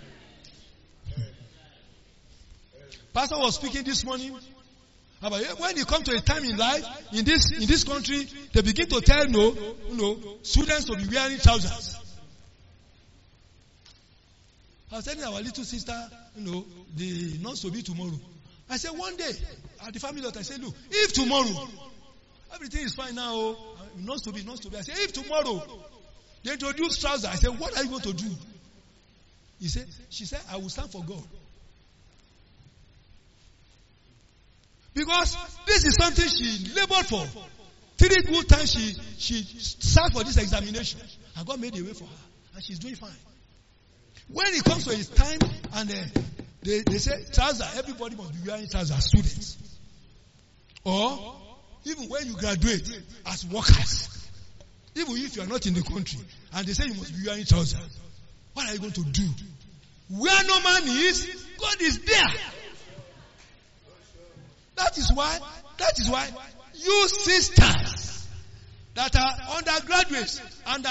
Pastor was speaking this morning about when you come to a time in life, in this country, they begin to tell students to be wearing trousers. I was telling our little sister, the nurse to be tomorrow. I said one day at the family doctor, I said, look, if tomorrow everything is fine now, nurse to be. I said, if tomorrow they introduce trousers, I said, what are you going to do? She said, I will stand for God. Because this is something she labored for. 3 good times she sat for this examination. And God made a way for her. And she's doing fine. When it comes to his time and they say trousers, everybody must be wearing trousers, students. Or even when you graduate as workers. Even if you are not in the country and they say you must be wearing trousers. What are you going to do? Where no man is, God is there. That is why you sisters that are undergraduates,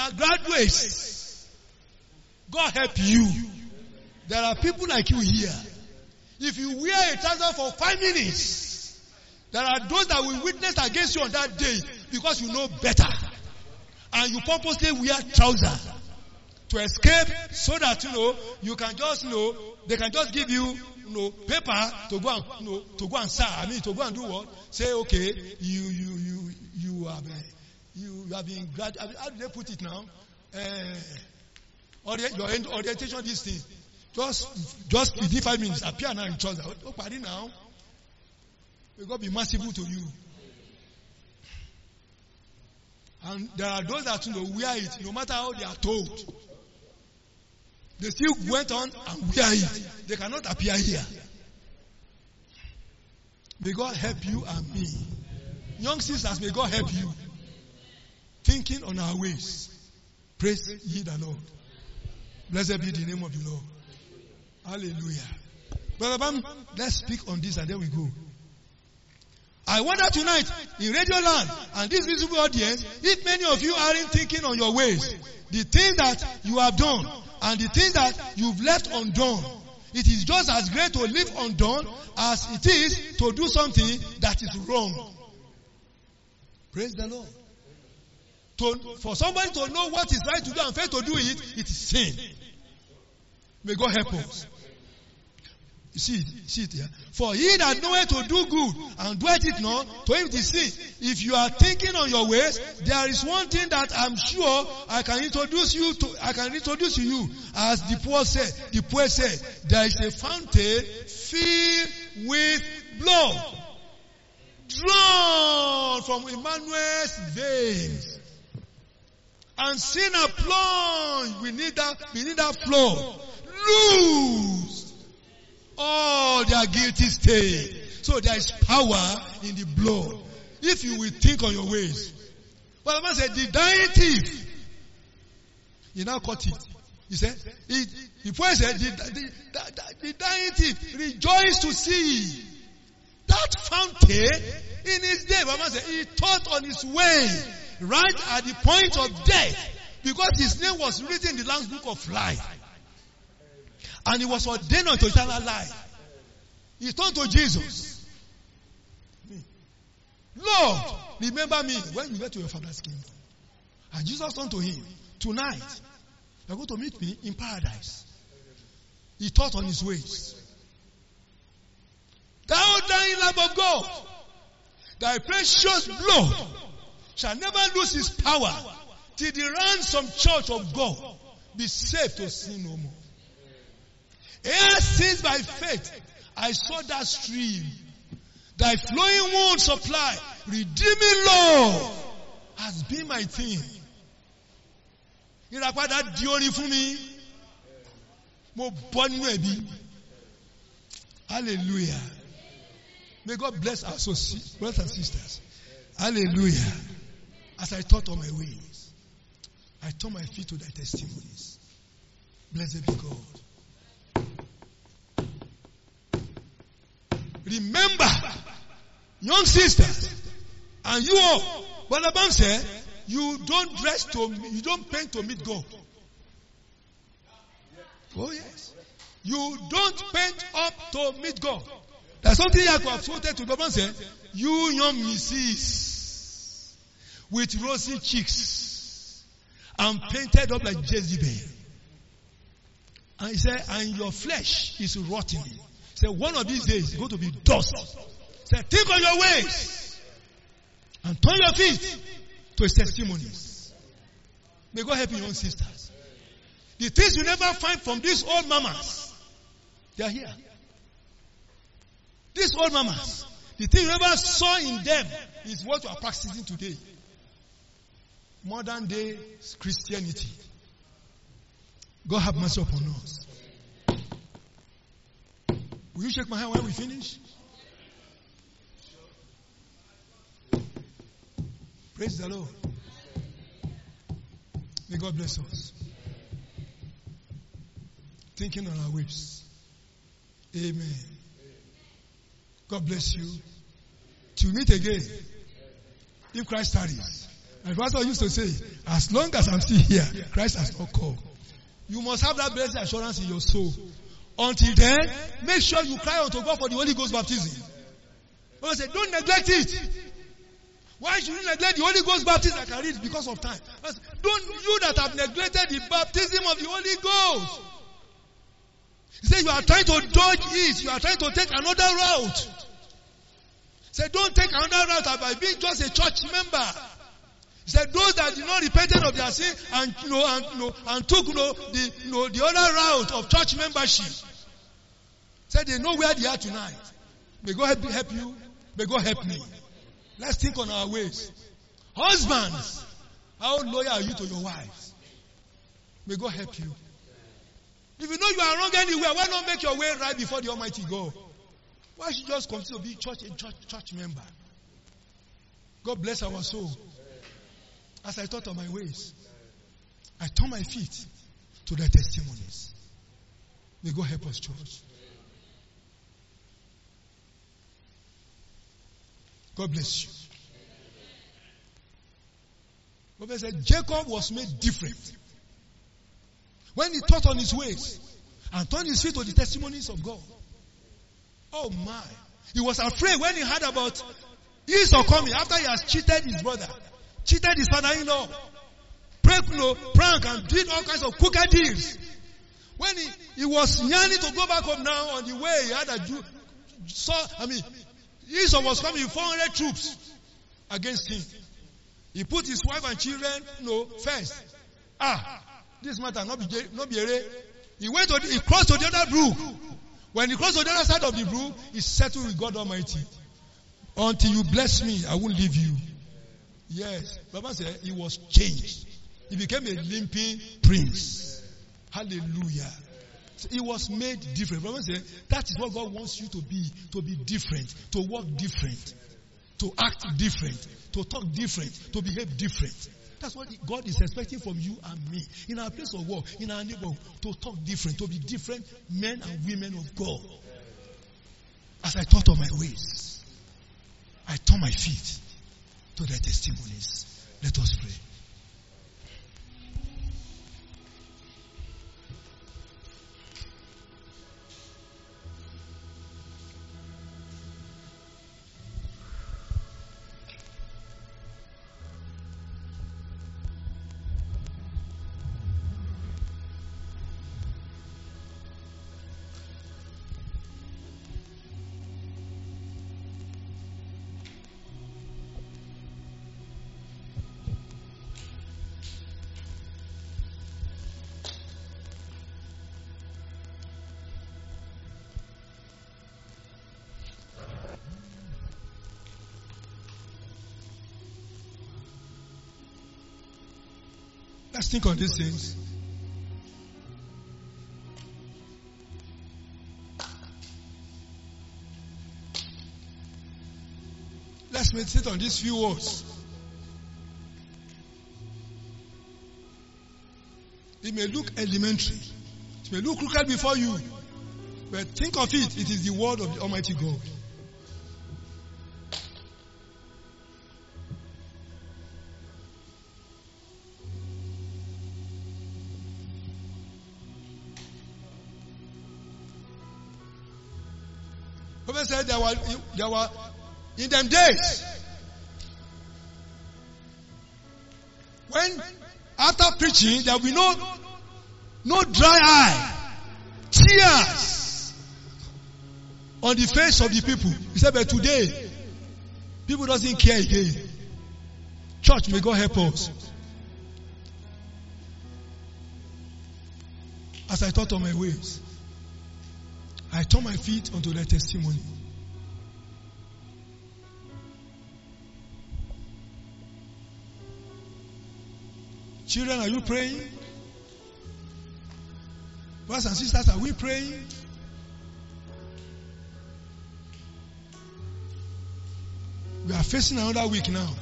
God help you. There are people like you here. If you wear a trouser for 5 minutes, there are those that will witness against you on that day because you know better. And you purposely wear trousers to escape so that you can just they can just give you paper to go and sign. To go and do what? Say, okay, you have been graduated. How do they put it now? Your orientation, this thing. Just within 5 minutes, appear now in trousers. Oh, party now. May God be merciful to you. And there are those that wear it, no matter how they are told. They still went on and wear it. They cannot appear here. May God help you and me. Young sisters, may God help you. Thinking on our ways. Praise ye the Lord. Blessed be the name of the Lord. Hallelujah. Brother Bam, let's speak on this and then we go. I wonder tonight in Radio Land and this visible audience, if many of you aren't thinking on your ways, the things that you have done and the things that you've left undone, it is just as great to leave undone as it is to do something that is wrong. Praise the Lord. For somebody to know what is right to do and fail to do it, it is sin. May God help us. You see it here. For he that knoweth to do good and doeth it not, to him it is sin. If you are thinking on your ways, there is one thing that I'm sure I can introduce to you. As the poet said, there is a fountain filled with blood, drawn from Emmanuel's veins. And sinner plunged beneath that flood, loose all their guilty stain. So there is power in the blood. If you will think on your ways. But the man said, the dying thief. He now caught it. He said, the poet said, the dying thief rejoiced to see that fountain in his day. But the man said, he thought on his way, right at the point of death, because his name was written in the Lamb's Book of Life. And he was ordained unto eternal life. He turned to Jesus. Lord, remember me when you get to your Father's kingdom. And Jesus turned to him. Tonight, you're going to meet me in paradise. He thought on his ways. Thou dying Lamb of God, thy precious blood shall never lose its power till the ransom church of God be saved to sin no more. Ere since by faith I saw that stream, thy flowing wound supply, redeeming love has been my theme. Ìràpadà di orin fún mi. Mo bọ́ nínú ẹ̀bi. Hallelujah. May God bless our brothers and sisters. Hallelujah. As I thought on my ways, I turned my feet to thy testimonies. Blessed be God. Remember, young sisters, and you all, what the Bible said, you don't paint to meet God. Oh yes. You don't paint up to meet God. There's something I could have quoted to the Bible said, you young misses with rosy cheeks and painted up like Jezebel. And he said, and your flesh is rotting. He said, one of these days, it's going to be dust. He said, think on your ways and turn your feet to his testimonies. May God help you, young sisters. The things you never find from these old mamas, they are here. These old mamas, the thing you never saw in them is what you are practicing today. Modern day Christianity. God have mercy upon us. Will you shake my hand when we finish? Praise the Lord. May God bless us. Thinking on our ways. Amen. God bless you. Till meet again. If Christ tarries. My pastor used to say, as long as I'm still here, Christ has not come. You must have that blessed assurance in your soul. Until then, make sure you cry unto God for the Holy Ghost baptism. I say, don't neglect it. Why should you neglect the Holy Ghost baptism? I can read because of time. Don't you that have neglected the baptism of the Holy Ghost. He said you are trying to dodge it. You are trying to take another route. He said don't take another route by being just a church member. He said those that did not repent of their sin and took the other route of church membership. He said they know where they are tonight. May God help you. May God help me. Let's think on our ways. Husbands, how loyal are you to your wives? May God help you. If you know you are wrong anywhere, why not make your way right before the Almighty God? Why should you just continue to be a church member? God bless our soul. As I thought on my ways, I turn my feet to their testimonies. May God help us, church. God bless you. Bible said Jacob was made different when he thought on his ways and turned his feet to the testimonies of God. Oh my. He was afraid when he heard about Esau coming after he has cheated his brother, cheated his father-in-law, prank and did all kinds of crooked deals. When he was yearning to go back home now, on the way he had a Jew, Esau was coming with 400 troops against him. He put his wife and children, first. This matter not be a. He crossed to the other brook. When he crossed to the other side of the brook, he settled with God Almighty. Until you bless me, I won't leave you. Yes. Baba said he was changed. He became a limping prince. Hallelujah. So he was made different. Baba said that is what God wants you to be different, to walk different, to act different, to talk different, to behave different. That's what God is expecting from you and me. In our place of work, in our neighborhood, to talk different, to be different men and women of God. As I thought of my ways, I turned my feet to their testimonies. Let us pray. Let's think on these things. Let's meditate on these few words. It may look elementary. It may look crooked before you. But think of it. It is the word of the Almighty God. Prophet said there were in them days when after preaching there will be no dry eye, tears on the face of the people. He said, but today people doesn't care again. Church, may God help us. As I thought on my ways, I turned my feet onto their testimony. Children, are you praying? Brothers and sisters, are we praying? We are facing another week now.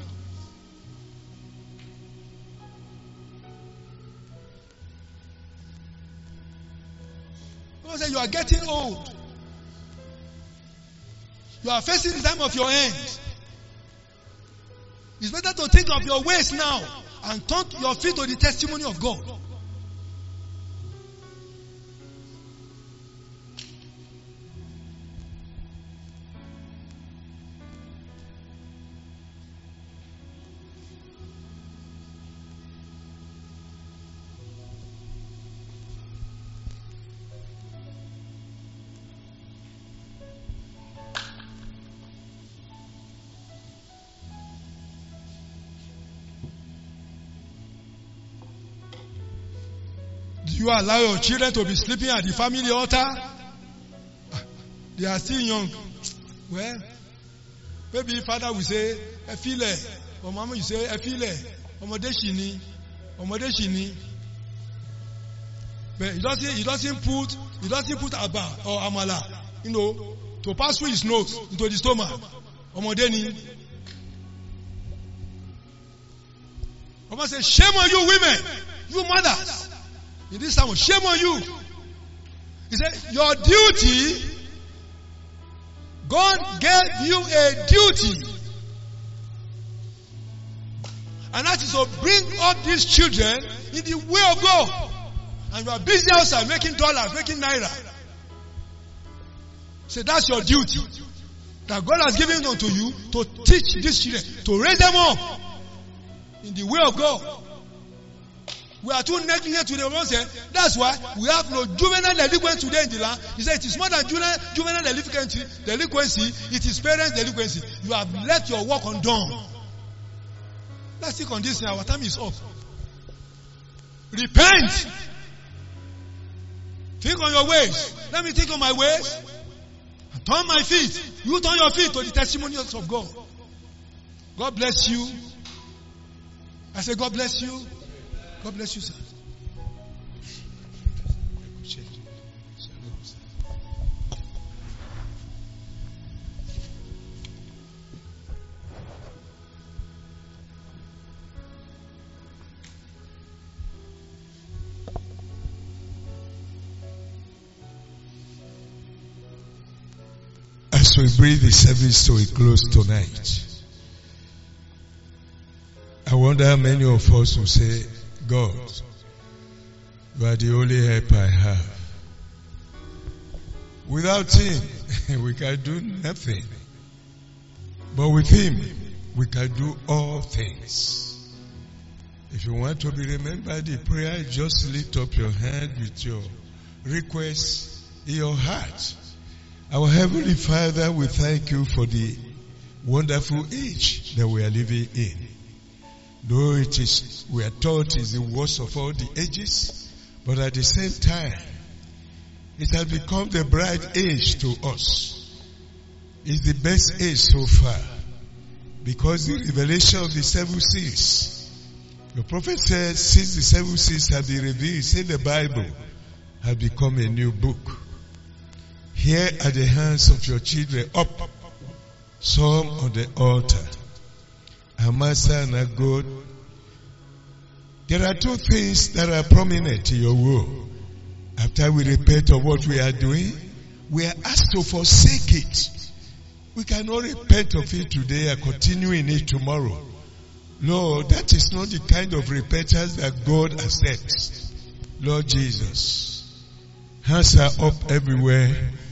Say you are getting old. You are facing the time of your end. It's better to think of your ways now and turn your feet to the testimony of God. You allow your children to be sleeping at the family altar? They are still young. Well, maybe father will say, Efile. Or mama will say, Efile. Omode shini. But he doesn't put aba or amala, to pass through his nose into the stomach. Omode ni. Mama says, shame on you women, you mothers. In this time, shame on you. He said, your duty, God gave you a duty. And that is to bring up these children in the way of God. And you are busy outside making dollars, making naira. So that's your duty. That God has given unto you to teach these children, to raise them up in the way of God. We are too negligent to the ones here. That's why we have no juvenile delinquency today in the land. He said it is more than juvenile delinquency. It is parents delinquency. You have left your work undone. Let's think on this now. Our time is up. Repent. Think on your ways. Let me think on my ways. And turn my feet. You turn your feet to the testimonies of God. God bless you. I say God bless you. God bless you, sir. As we bring the service to a close tonight, I wonder how many of us will say, God, you are the only help I have. Without Him, we can do nothing. But with Him, we can do all things. If you want to be remembered in prayer, just lift up your hand with your request in your heart. Our Heavenly Father, we thank you for the wonderful age that we are living in. Though we are taught is the worst of all the ages, but at the same time, it has become the bright age to us. It's the best age so far, because the revelation of the 7 seals. The prophet said, since the 7 seals have been revealed, say the Bible has become a new book. Here are the hands of your children up, some on the altar. Our Master and our God, there are 2 things that are prominent in your will. After we repent of what we are doing, we are asked to forsake it. We cannot repent of it today and continue in it tomorrow. Lord, that is not the kind of repentance that God accepts. Lord Jesus, hands are up everywhere.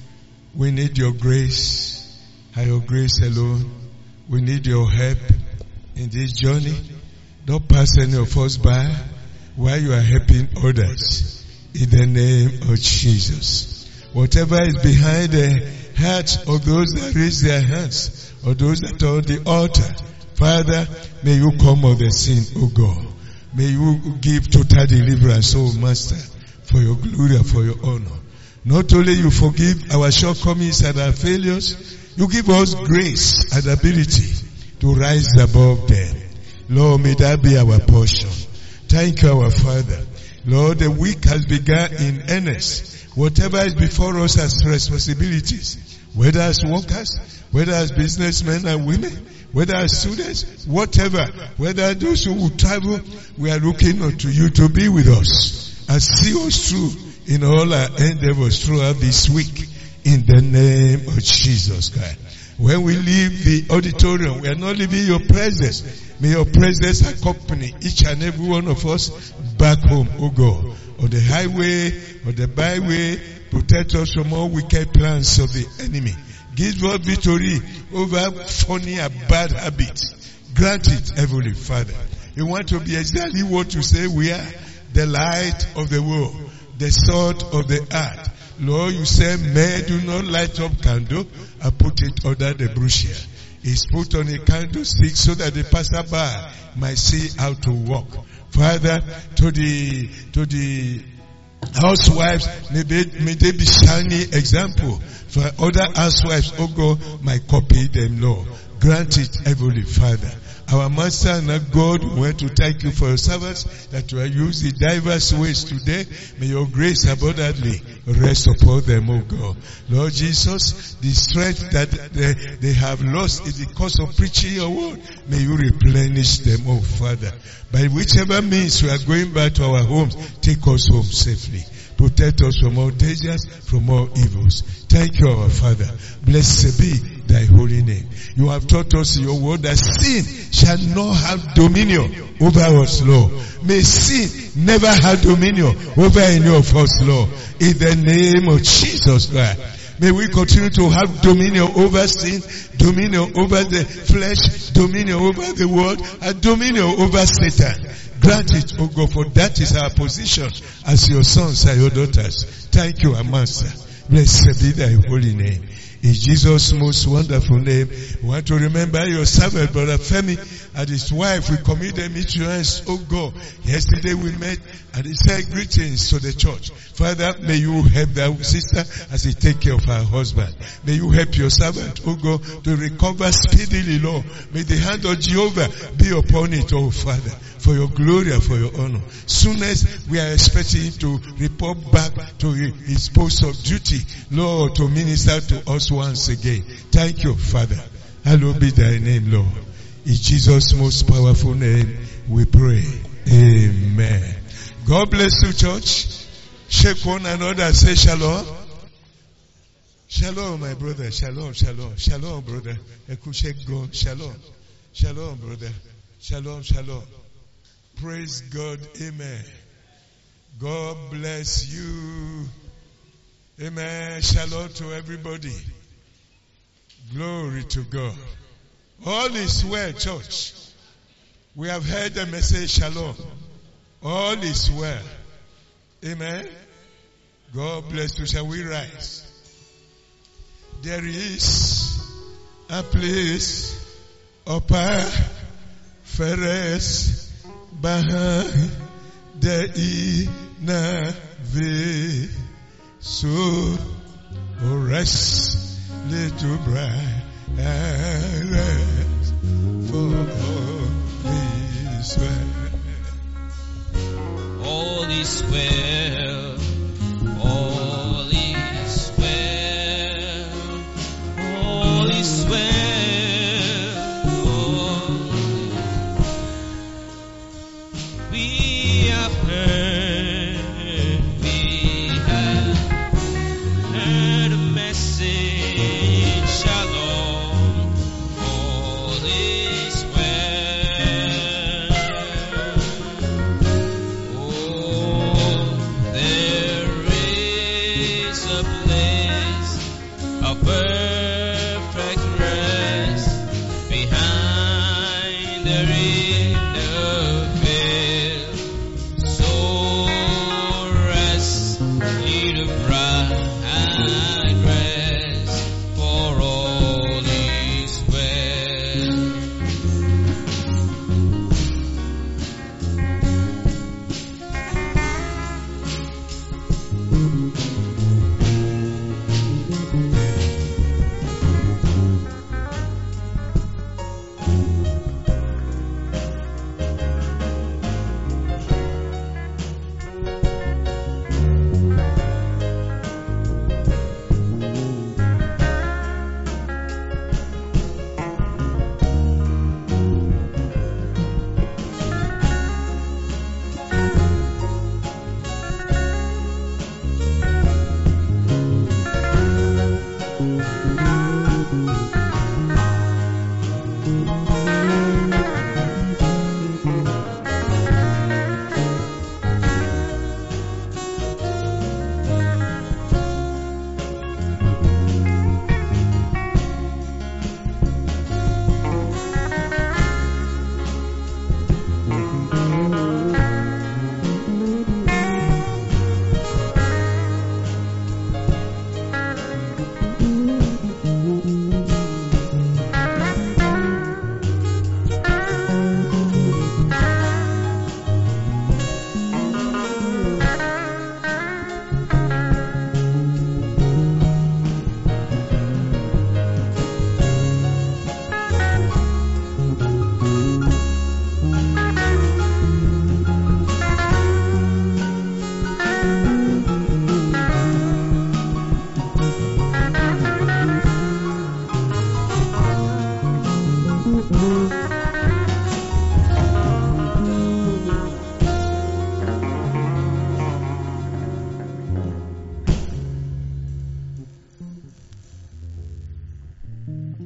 We need your grace, and your grace alone. We need your help in this journey. Don't pass any of us by while you are helping others. In the name of Jesus. Whatever is behind the hearts of those that raise their hands, or those that are on the altar, Father, may you come on the scene, O God. May you give total deliverance, O Master, for your glory and for your honor. Not only you forgive our shortcomings and our failures, you give us grace and ability to rise above them. Lord, may that be our portion. Thank you, our Father. Lord, the week has begun in earnest. Whatever is before us as responsibilities, whether as workers, whether as businessmen and women, whether as students, whatever, whether those who will travel, we are looking unto you to be with us and see us through in all our endeavors throughout this week, in the name of Jesus Christ. When we leave the auditorium, we are not leaving your presence. May your presence accompany each and every one of us back home, O God. On the highway, on the byway, protect us from all wicked plans of the enemy. Give us victory over funny and bad habits. Grant it, Heavenly Father. You want to be exactly what you say we are. The light of the world, the salt of the earth. Lord, you said, men do not light up candle and put it under the bushel. It's put on a candlestick so that the passerby might see how to walk. Father, to the housewives, may they be shining example for other housewives. Oh God, might copy them, Lord. Grant it, Heavenly Father. Our Master and our God, we want to thank you for your servants that you are used in diverse ways today. May your grace abundantly rest upon them, O God. Lord Jesus, the strength that they have lost in the course of preaching your word, may you replenish them, O Father. By whichever means we are going back to our homes, take us home safely. Protect us from all dangers, from all evils. Thank you, our Father. Blessed be thy holy name. You have taught us in your word that sin shall not have dominion over us, Lord. May sin never have dominion over any of us, Lord. In the name of Jesus Christ. May we continue to have dominion over sin, dominion over the flesh, dominion over the world, and dominion over Satan. grant it, oh God, for that is our position as your sons and your daughters. Thank you, our Master. Blessed be thy holy name. In Jesus' most wonderful name, we want to remember your servant, Brother Femi, and his wife. We commit them into your hands, oh God. Yesterday we met and he said greetings to the church. Father, may you help that sister as he take care of her husband. May you help your servant, oh God, to recover speedily, Lord. May the hand of Jehovah be upon it, oh Father, for your glory and for your honor. Soon as we are expecting him to report back to his post of duty, Lord, to minister to us once again. Thank you, Father. Hallowed be thy name, Lord. In Jesus' most powerful name, we pray. Amen. God bless you, church. Shake one another and say shalom. Shalom, my brother. Shalom, shalom. Shalom, brother. Shake God. Shalom. Shalom, brother. Shalom, shalom. Praise God. Amen. God bless you. Amen. Shalom to everybody. Glory to God. All is well, church. We have heard the message, shalom. All is well. Amen. God bless you. Shall we rise? There is a place upper Ferris behind the inner veil. So rest, little bride, and rest, for all is well. All is well. All is well. All is well. We have heard a message. Shalom. All is well. Oh, there is a place of perfect rest behind the inner veil. So rest, little bride, rest, for all is well. Mm-hmm.